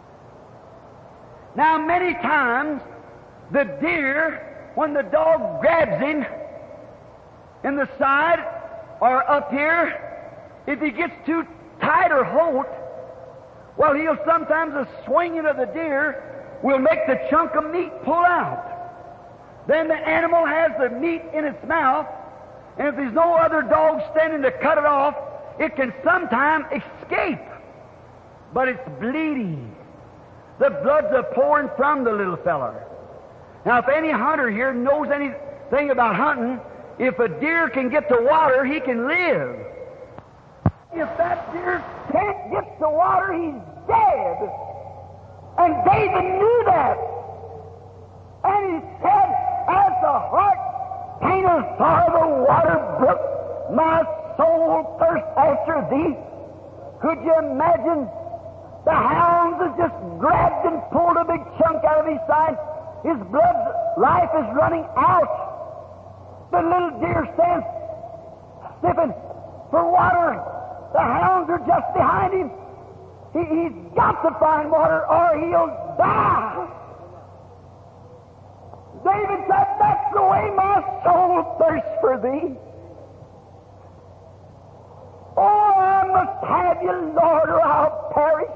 Now, many times, the deer, when the dog grabs him in the side or up here, if he gets too tight or hold, well, he'll sometimes, the swinging of the deer will make the chunk of meat pull out. Then the animal has the meat in its mouth, and if there's no other dog standing to cut it off, it can sometime escape. But it's bleeding. The blood's a pouring from the little feller. Now, if any hunter here knows anything about hunting, if a deer can get to water, he can live. If that deer can't get to water, he's dead. And David knew that. And he said, as the hart panteth for the water brook, my soul thirsts after thee. Could you imagine? The hounds have just grabbed and pulled a big chunk out of his side. His blood life is running out. The little deer stands sniffing for water. The hounds are just behind him. He, he's got to find water or he'll die. David said, that's the way my soul thirsts for thee. Oh, I must have you, Lord, or I'll perish.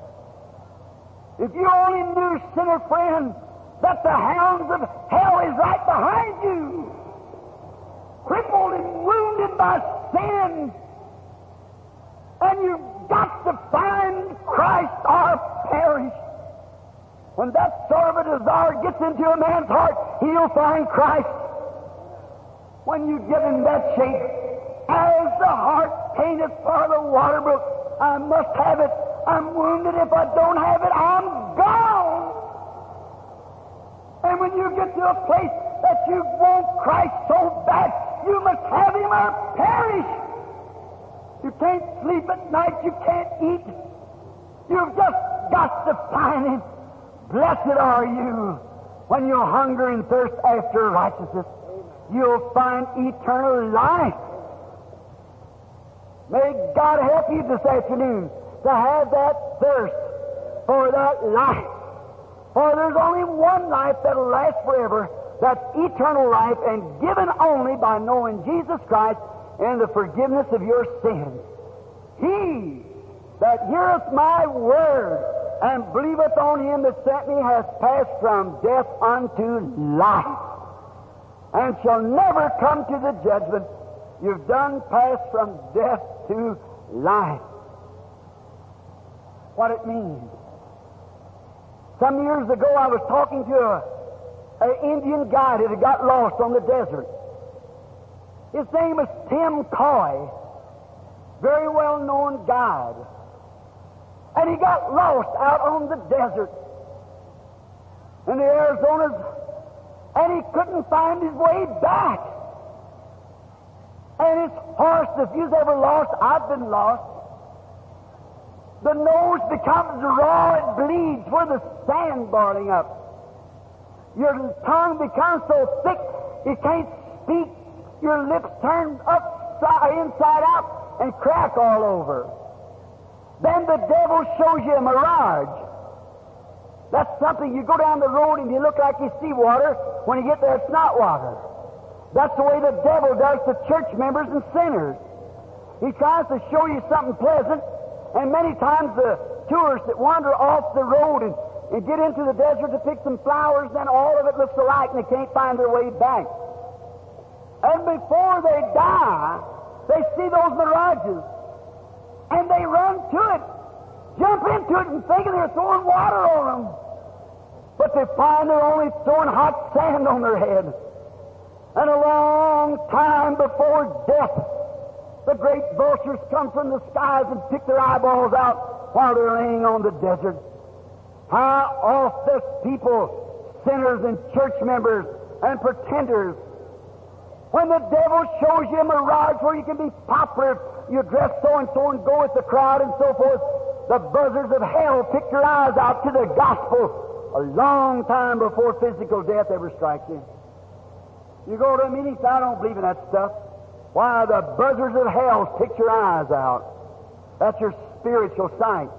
If you only knew, sinner friend, that the hounds of hell is right behind you, crippled and wounded by sin, and you've got to find Christ or perish. When that sort of a desire gets into a man's heart, he'll find Christ. When you get in that shape, as the hart panteth for the water brook, I must have it. I'm wounded. If I don't have it, I'm gone. And when you get to a place that you want Christ so bad, you must have Him or perish. You can't sleep at night. You can't eat. You've just got to find Him. Blessed are you when you hunger and thirst after righteousness. You'll find eternal life. May God help you this afternoon to have that thirst for that life. For there's only one life that'll last forever. That's eternal life, and given only by knowing Jesus Christ and the forgiveness of your sins. He that heareth my word and believeth on Him that sent me hath passed from death unto life, and shall never come to the judgment. You've done passed from death to life. What it means. Some years ago I was talking to a, an Indian guide that had got lost on the desert. His name was Tim Coy, very well-known guide. And he got lost out on the desert in the Arizonas, and he couldn't find his way back. And his horse, if you've ever lost, I've been lost, the nose becomes raw, it bleeds where the sand boiling up. Your tongue becomes so thick you can't speak. Your lips turn upside, inside out and crack all over. Then the devil shows you a mirage. That's something, you go down the road and you look like you see water. When you get there, it's not water. That's the way the devil does to church members and sinners. He tries to show you something pleasant, and many times the tourists that wander off the road and, and get into the desert to pick some flowers, then all of it looks alike and they can't find their way back. And before they die, they see those mirages, and they run to it, jump into it, and thinking they're throwing water on them. But they find they're only throwing hot sand on their head. And a long time before death, the great vultures come from the skies and pick their eyeballs out while they're laying on the desert. How oft the people, sinners and church members and pretenders, when the devil shows you a mirage where you can be popular, you dress so and so and go with the crowd and so forth, the buzzards of hell pick your eyes out to the gospel a long time before physical death ever strikes you. You go to a meeting and say, I don't believe in that stuff. Why, the buzzards of hell pick your eyes out. That's your spiritual sight.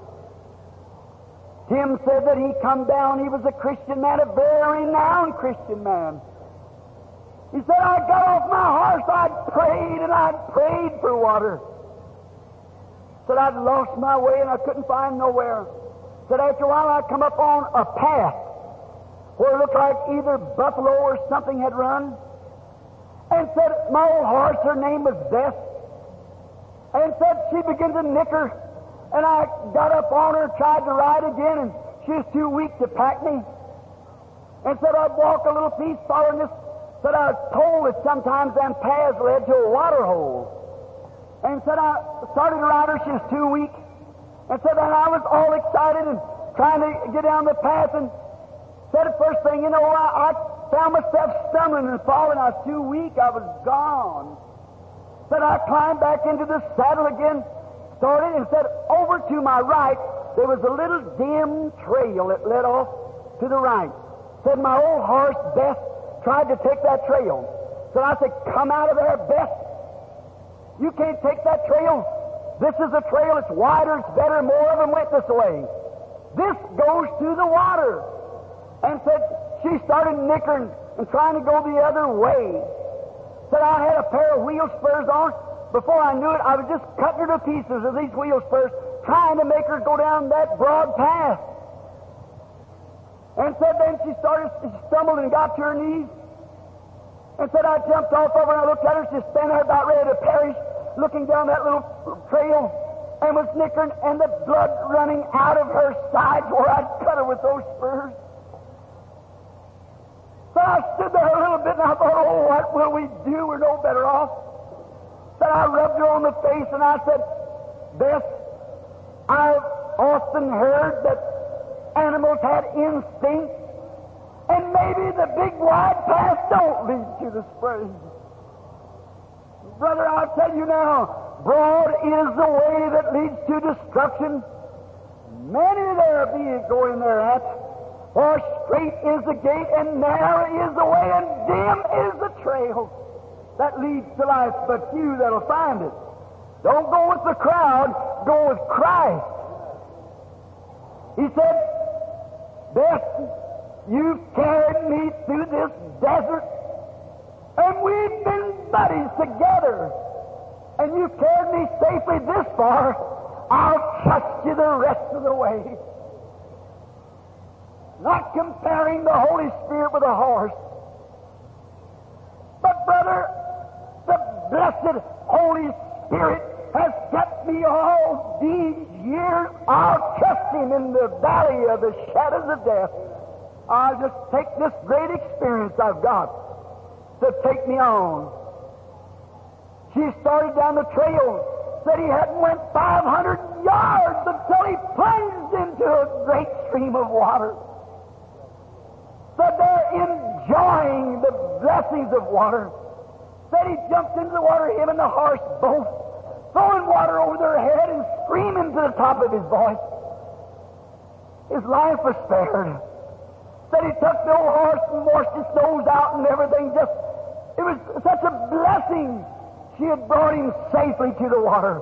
Tim said that he come down, he was a Christian man, a very renowned Christian man. He said, I got off my horse, I'd prayed and I'd prayed for water. Said I'd lost my way and I couldn't find nowhere. Said after a while I'd come up on a path where it looked like either buffalo or something had run. And said, my old horse, her name was Bess. And said she began to nicker. And I got up on her, tried to ride again, and she was too weak to pack me. And said I'd walk a little piece following this. Said I was told that sometimes them paths led to a water hole. And said I started to ride her, she was too weak. And said then I was all excited and trying to get down the path, and said the first thing, you know, I, I found myself stumbling and falling. I was too weak. I was gone. Said I climbed back into the saddle again, started, and said over to my right there was a little dim trail that led off to the right. Said my old horse, Bess, tried to take that trail. So I said, come out of there, Bess. You can't take that trail. This is a trail. It's wider, it's better, more of them went this way. This goes to the water. And said she started nickering and trying to go the other way. Said I had a pair of wheel spurs on. Before I knew it, I was just cutting her to pieces of these wheel spurs, trying to make her go down that broad path. And said then she started, she stumbled and got to her knees. And said I jumped off over and I looked at her. She's standing there about ready to perish, looking down that little trail, and was nickering, and the blood running out of her sides where I'd cut her with those spurs. So I stood there a little bit and I thought, oh, what will we do? We're no better off. So I rubbed her on the face and I said, Bess, I've often heard that animals had instinct, and maybe the big wide path don't lead to the spring. Brother, I'll tell you now, broad is the way that leads to destruction. Many there be going thereat. For straight is the gate, and narrow is the way, and dim is the trail that leads to life, but few that'll find it. Don't go with the crowd, go with Christ. He said, Bess, you've carried me through this desert, and we've been buddies together, and you've carried me safely this far. I'll trust you the rest of the way. Not comparing the Holy Spirit with a horse. But, brother, the blessed Holy Spirit has kept me all these years, I'll trust Him in the valley of the shadows of death. I'll just take this great experience I've got to take me on. She started down the trail, said he hadn't went five hundred yards until he plunged into a great stream of water. Said they're enjoying the blessings of water. Said he jumped into the water, him and the horse both, throwing water over their head and screaming to the top of his voice. His life was spared. Said he took the old horse and washed his nose out and everything. Just, it was such a blessing. She had brought him safely to the water.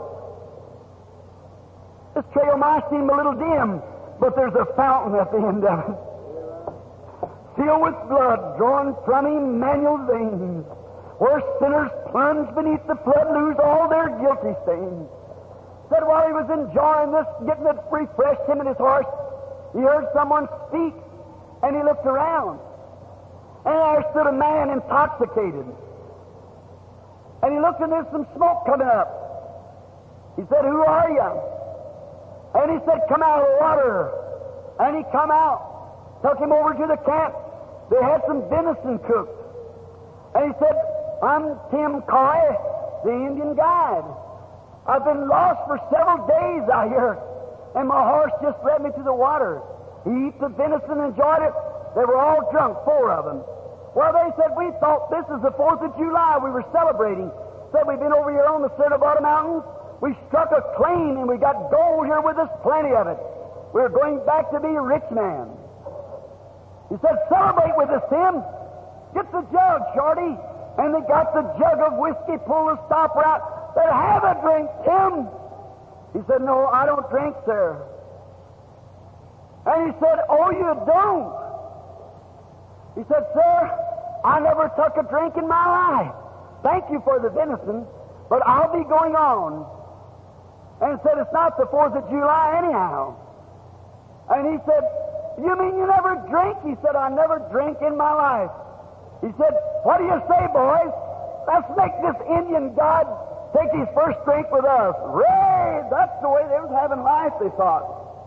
This trail might seem a little dim, but there's a fountain at the end of it, filled with blood drawn from Emmanuel's veins, where sinners plunge beneath the flood, lose all their guilty stains. Said while he was enjoying this, getting it refreshed, him and his horse, he heard someone speak, and he looked around, and there stood a man intoxicated. And he looked and there's some smoke coming up. He said, "Who are you?" And he said, "Come out of the water." And he come out, took him over to the camp. They had some venison cooked. And he said, "I'm Tim Coy, the Indian guide. I've been lost for several days out here, and my horse just led me to the water." He ate the venison and enjoyed it. They were all drunk, four of them. Well, they said, "We thought this is the fourth of July. We were celebrating." Said, "We've been over here on the Sierra Nevada Mountains. We struck a claim, and we got gold here with us, plenty of it. We're going back to be a rich man." He said, "Celebrate with us, Tim. Get the jug, Shorty." And they got the jug of whiskey, pulled the stopper out. Said, "Have a drink, Tim." He said, "No, I don't drink, sir." And he said, "Oh, you don't?" He said, "Sir, I never took a drink in my life. Thank you for the venison, but I'll be going on." And he said, "It's not the fourth of July anyhow." And he said, "You mean you never drink?" He said, "I never drink in my life." He said, "What do you say, boys? Let's make this Indian god take his first drink with us." Ray! That's the way they was having life, they thought.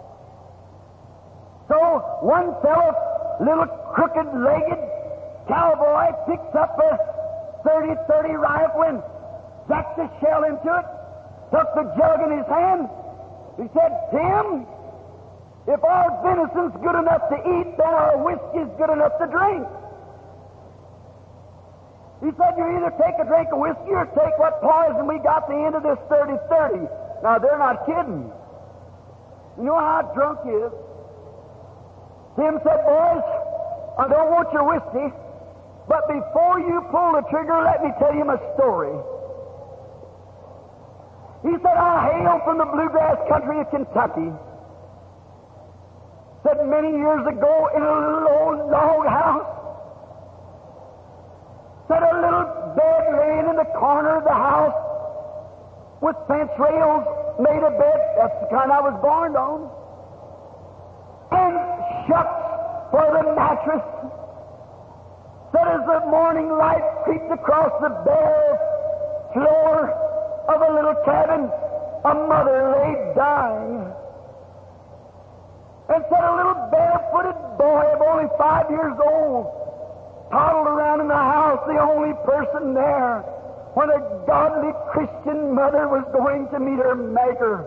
So one fellow, little crooked-legged cowboy, picks up a thirty thirty rifle and jacked a shell into it, took the jug in his hand. He said, "Tim, if our venison's good enough to eat, then our whiskey's good enough to drink." He said, "You either take a drink of whiskey or take what poison we got at the end of this thirty thirty. Now, they're not kidding. You know how drunk he is. Tim said, "Boys, I don't want your whiskey, but before you pull the trigger, let me tell you my story." He said, "I hail from the bluegrass country of Kentucky." Said many years ago in a little old log house, said a little bed laying in the corner of the house with fence rails made a bed. That's the kind I was born on. And shucks for the mattress. Said as the morning light creeped across the bare floor of a little cabin, a mother lay dying. And said a little barefooted boy of only five years old toddled around in the house, the only person there, when a godly Christian mother was going to meet her Maker.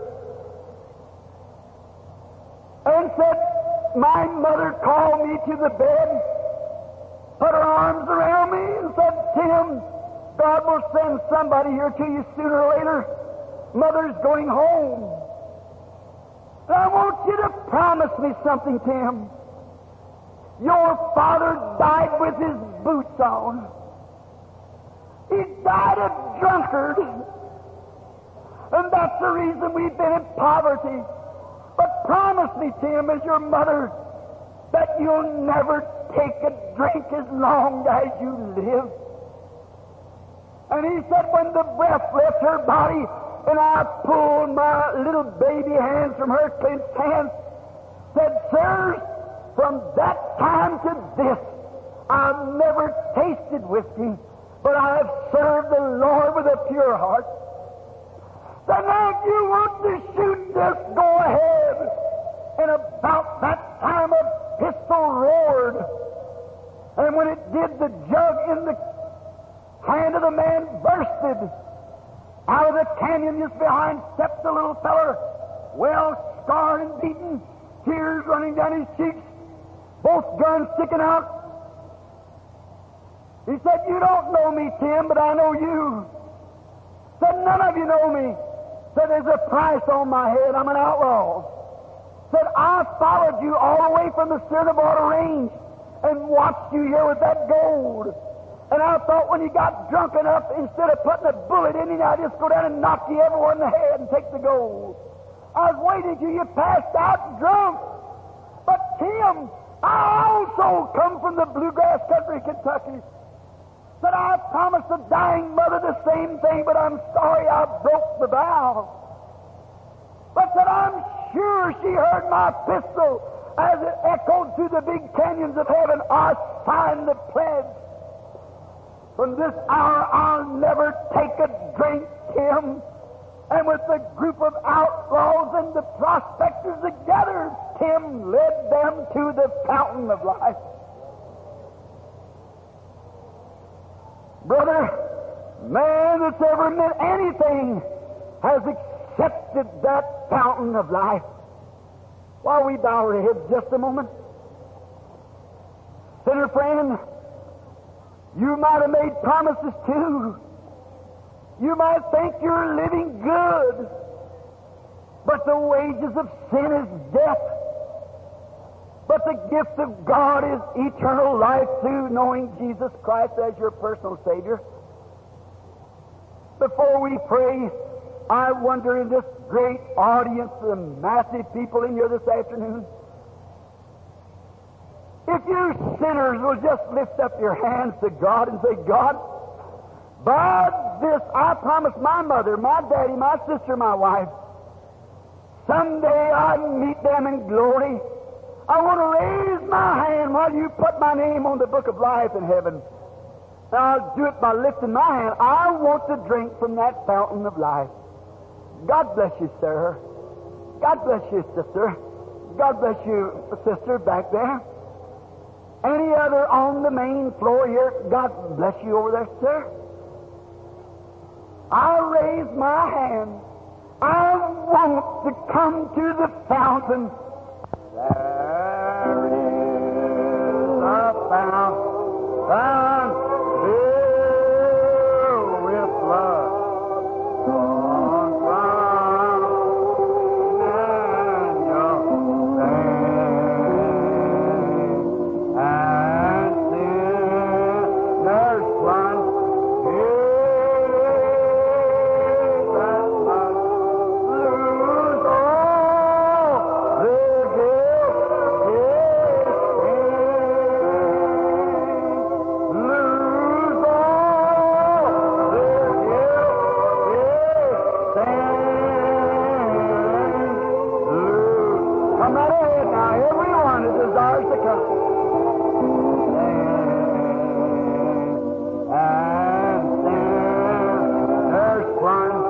And said, "My mother called me to the bed, put her arms around me, and said, 'Tim, God will send somebody here to you sooner or later. Mother's going home. And I want you to promise me something, Tim. Your father died with his boots on. He died a drunkard. And that's the reason we've been in poverty. But promise me, Tim, as your mother, that you'll never take a drink as long as you live.' And he said, when the breath left her body, and I pulled my little baby hands from her clenched hands, said, 'Sirs, from that time to this, I've never tasted whiskey, but I have served the Lord with a pure heart. Said, now if you want to shoot, just go ahead. And about that time a pistol roared. And when it did, the jug in the hand of the man bursted. Out of the canyon just behind stepped the little feller, well scarred and beaten, tears running down his cheeks, both guns sticking out. He said, you don't know me, Tim, but I know you. Said, none of you know me. Said, there's a price on my head. I'm an outlaw. Said, I followed you all the way from the Sierra Nevada range and watched you here with that gold. And I thought when you got drunk enough, instead of putting a bullet in you, I'd just go down and knock you everywhere in the head and take the gold. I was waiting till you passed out drunk. But Tim, I also come from the bluegrass country, Kentucky. Said, I promised the dying mother the same thing, but I'm sorry I broke the vow. But said, I'm sure she heard my pistol as it echoed through the big canyons of heaven. I signed the pledge. From this hour, I'll never take a drink, Tim. And with the group of outlaws and the prospectors together, Tim led them to the fountain of life. Brother, man that's ever meant anything has accepted that fountain of life. While we bow our heads just a moment, sinner friend, you might have made promises too. You might think you're living good, but the wages of sin is death. But the gift of God is eternal life through knowing Jesus Christ as your personal Savior. Before we pray, I wonder in this great audience, the massive people in here this afternoon, if you sinners will just lift up your hands to God and say, God, by this I promise my mother, my daddy, my sister, my wife, someday I'll meet them in glory. I want to raise my hand while you put my name on the book of life in heaven. And I'll do it by lifting my hand. I want to drink from that fountain of life. God bless you, sir. God bless you, sister. God bless you, sister, back there. Any other on the main floor here? God bless you over there, sir. I raise my hand. I want to come to the fountain. There is a fountain filled with blood. Drawn from Emmanuel's veins, and sinners plunge in that blood, lose all their guilt, lose all their guilt, lose. Come right ahead now, everyone that desires to come. And sinners plunge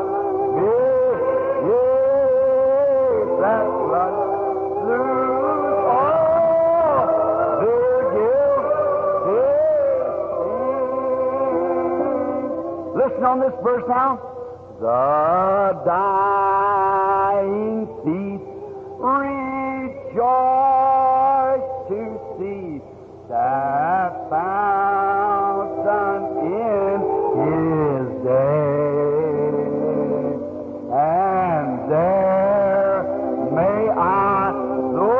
beneath that blood, lose all their guilt, sin. Listen on this verse now. The dying thief rejoice to see that fountain in his day, and there may I go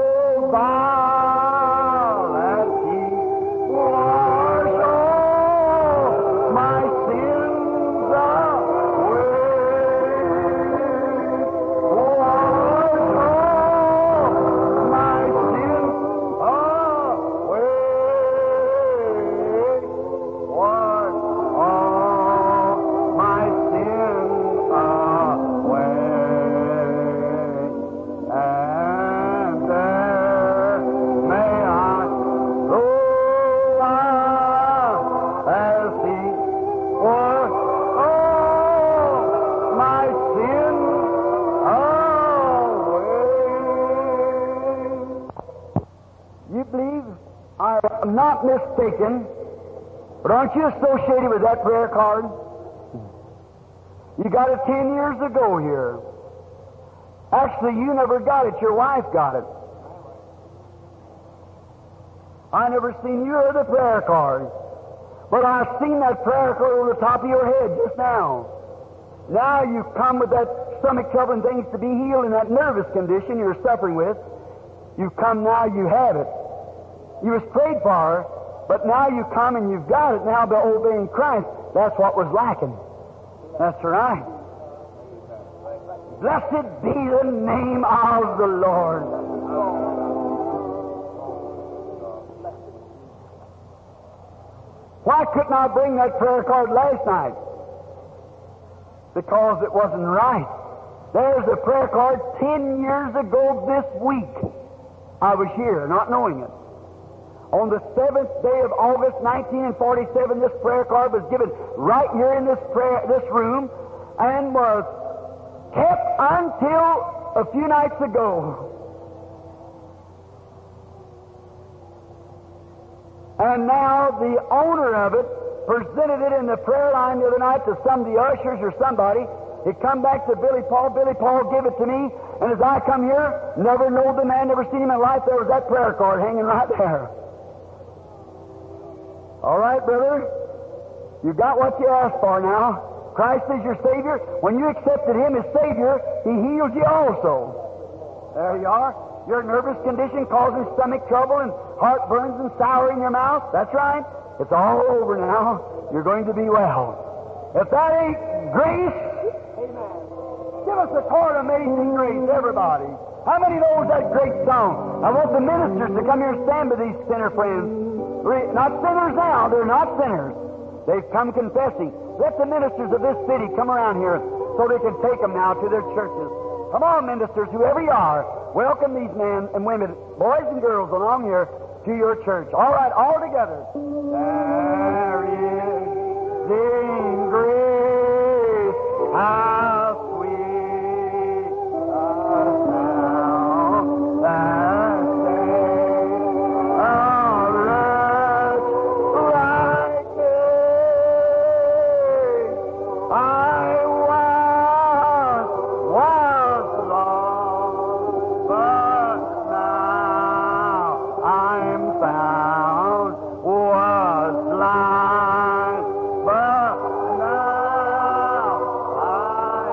by and he wash all my sins away, wash all my mistaken, but aren't you associated with that prayer card? You got it ten years ago here. Actually, you never got it. Your wife got it. I never seen you or the prayer card. But I've seen that prayer card on the top of your head just now. Now you come with that stomach trouble and things to be healed in that nervous condition you're suffering with. You've come now, you have it. You was prayed for, but now you come and you've got it now by obeying Christ. That's what was lacking. That's right. Blessed be the name of the Lord. Why couldn't I bring that prayer card last night? Because it wasn't right. There's a prayer card ten years ago this week. I was here, not knowing it. On the seventh day of August, nineteen forty-seven, this prayer card was given right here in this prayer, this room, and was kept until a few nights ago. And now the owner of it presented it in the prayer line the other night to some of the ushers or somebody. It come back to Billy Paul. Billy Paul gave it to me, and as I come here, never know the man, never seen him in life, there was that prayer card hanging right there. All right, brother, you got what you asked for now. Christ is your Savior. When you accepted Him as Savior, He heals you also. There you are. Your nervous condition causing stomach trouble and heartburns and sour in your mouth. That's right. It's all over now. You're going to be well. If that ain't grace, amen. Give us a chord, Amazing Grace, everybody. How many knows that great song? I want the ministers to come here and stand with these sinner friends. Not sinners now. They're not sinners. They've come confessing. Let the ministers of this city come around here so they can take them now to their churches. Come on, ministers, whoever you are, welcome these men and women, boys and girls along here to your church. All right, all together. There is in grace, how sweet a sound that saved a wretch like me. I once was lost, but now I'm found. Was blind, but now I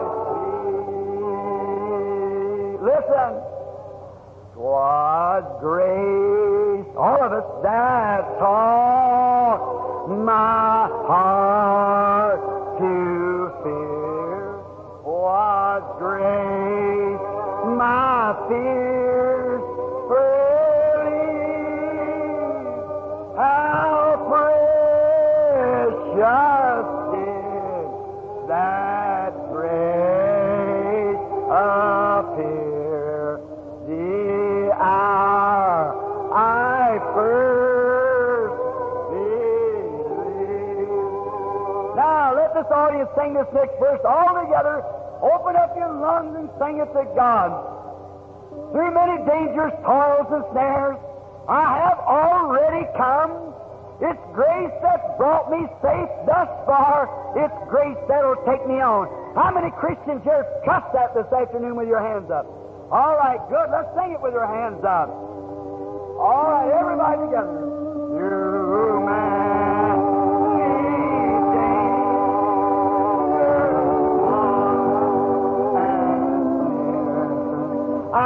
see. Listen. 'Twas grace, all of us, that taught my heart to fear. 'Twas grace, my fears relieved. How precious did that grace appear the hour I first believed. Now let this audience sing this next verse all together. Open up your lungs and sing it to God. Through many dangers, toils, and snares, I have already come. It's grace that's brought me safe thus far. It's grace that'll take me on. How many Christians here trust that this afternoon with your hands up? All right, good. Let's sing it with your hands up. All right, everybody together. Through many dangers, I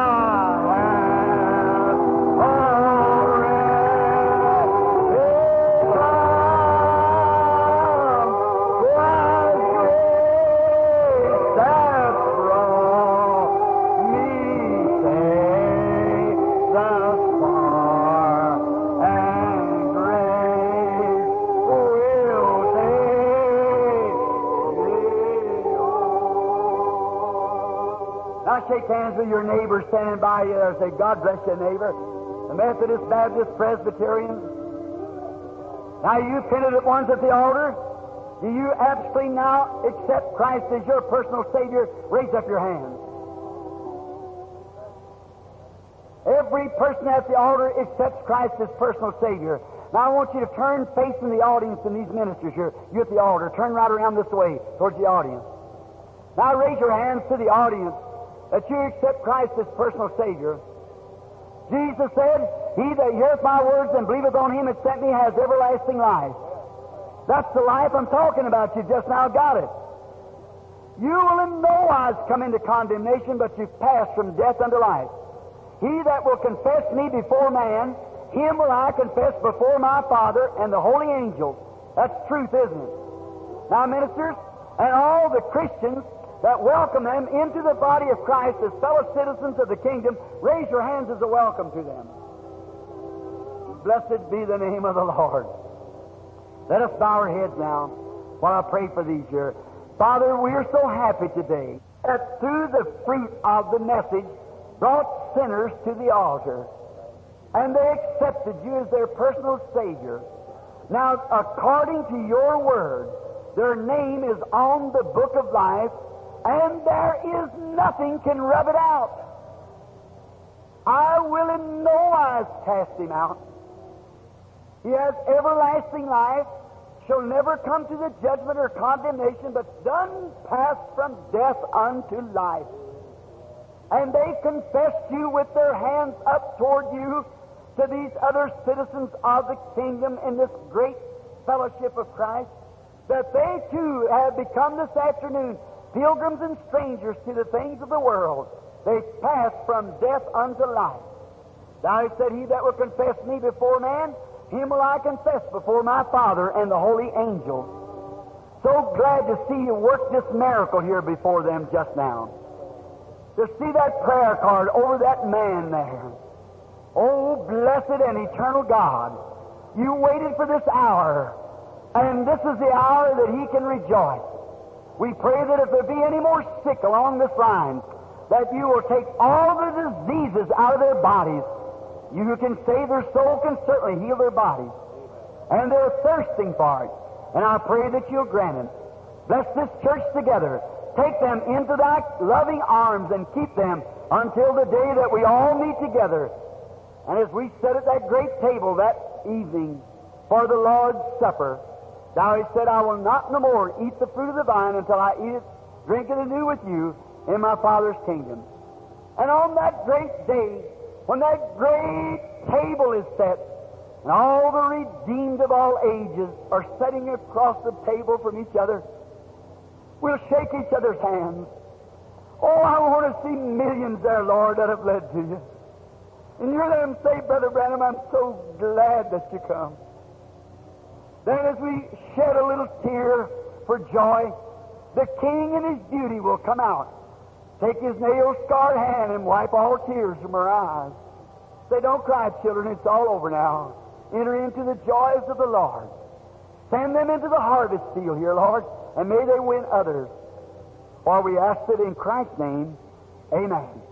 shake hands with your neighbor standing by you there. Say, God bless you, neighbor. The Methodist, Baptist, Presbyterian. Now, you penitent ones at the altar, do you absolutely now accept Christ as your personal Savior? Raise up your hands. Every person at the altar accepts Christ as personal Savior. Now I want you to turn facing the audience and these ministers here. You at the altar. Turn right around this way towards the audience. Now raise your hands to the audience that you accept Christ as personal Savior. Jesus said, "He that heareth my words and believeth on him that sent me has everlasting life." That's the life I'm talking about. You just now got it. You will in no wise come into condemnation, but you've passed from death unto life. He that will confess me before man, him will I confess before my Father and the holy angels. That's truth, isn't it? Now, ministers, and all the Christians that welcome them into the body of Christ as fellow citizens of the kingdom, raise your hands as a welcome to them. Blessed be the name of the Lord. Let us bow our heads now while I pray for these here. Father, we are so happy today that through the fruit of the message brought sinners to the altar, and they accepted you as their personal Savior. Now, according to your word, their name is on the book of life, and there is nothing can rub it out. I will in no wise cast him out. He has everlasting life, shall never come to the judgment or condemnation, but done pass from death unto life. And they confessed you with their hands up toward you to these other citizens of the kingdom in this great fellowship of Christ, that they too have become this afternoon pilgrims and strangers to the things of the world. They pass from death unto life. Thou hast said, "He that will confess me before man, him will I confess before my Father and the holy angels." So glad to see you work this miracle here before them just now. To see that prayer card over that man there. Oh, blessed and eternal God, you waited for this hour, and this is the hour that he can rejoice. We pray that if there be any more sick along this line, that you will take all the diseases out of their bodies. You who can save their soul can certainly heal their bodies. And they're thirsting for it. And I pray that you'll grant it. Bless this church together. Take them into thy loving arms and keep them until the day that we all meet together. And as we sit at that great table that evening for the Lord's Supper, thou hast said, "I will not no more eat the fruit of the vine until I eat it, drink it anew with you in my Father's kingdom." And on that great day, when that great table is set, and all the redeemed of all ages are sitting across the table from each other, we'll shake each other's hands. Oh, I want to see millions there, Lord, that have led to you. And hear them say, "Brother Branham, I'm so glad that you come." Then as we shed a little tear for joy, the King in His beauty will come out, take His nail-scarred hand and wipe all tears from our eyes. Say, "Don't cry, children, it's all over now. Enter into the joys of the Lord." Send them into the harvest field here, Lord, and may they win others. For we ask it in Christ's name. Amen.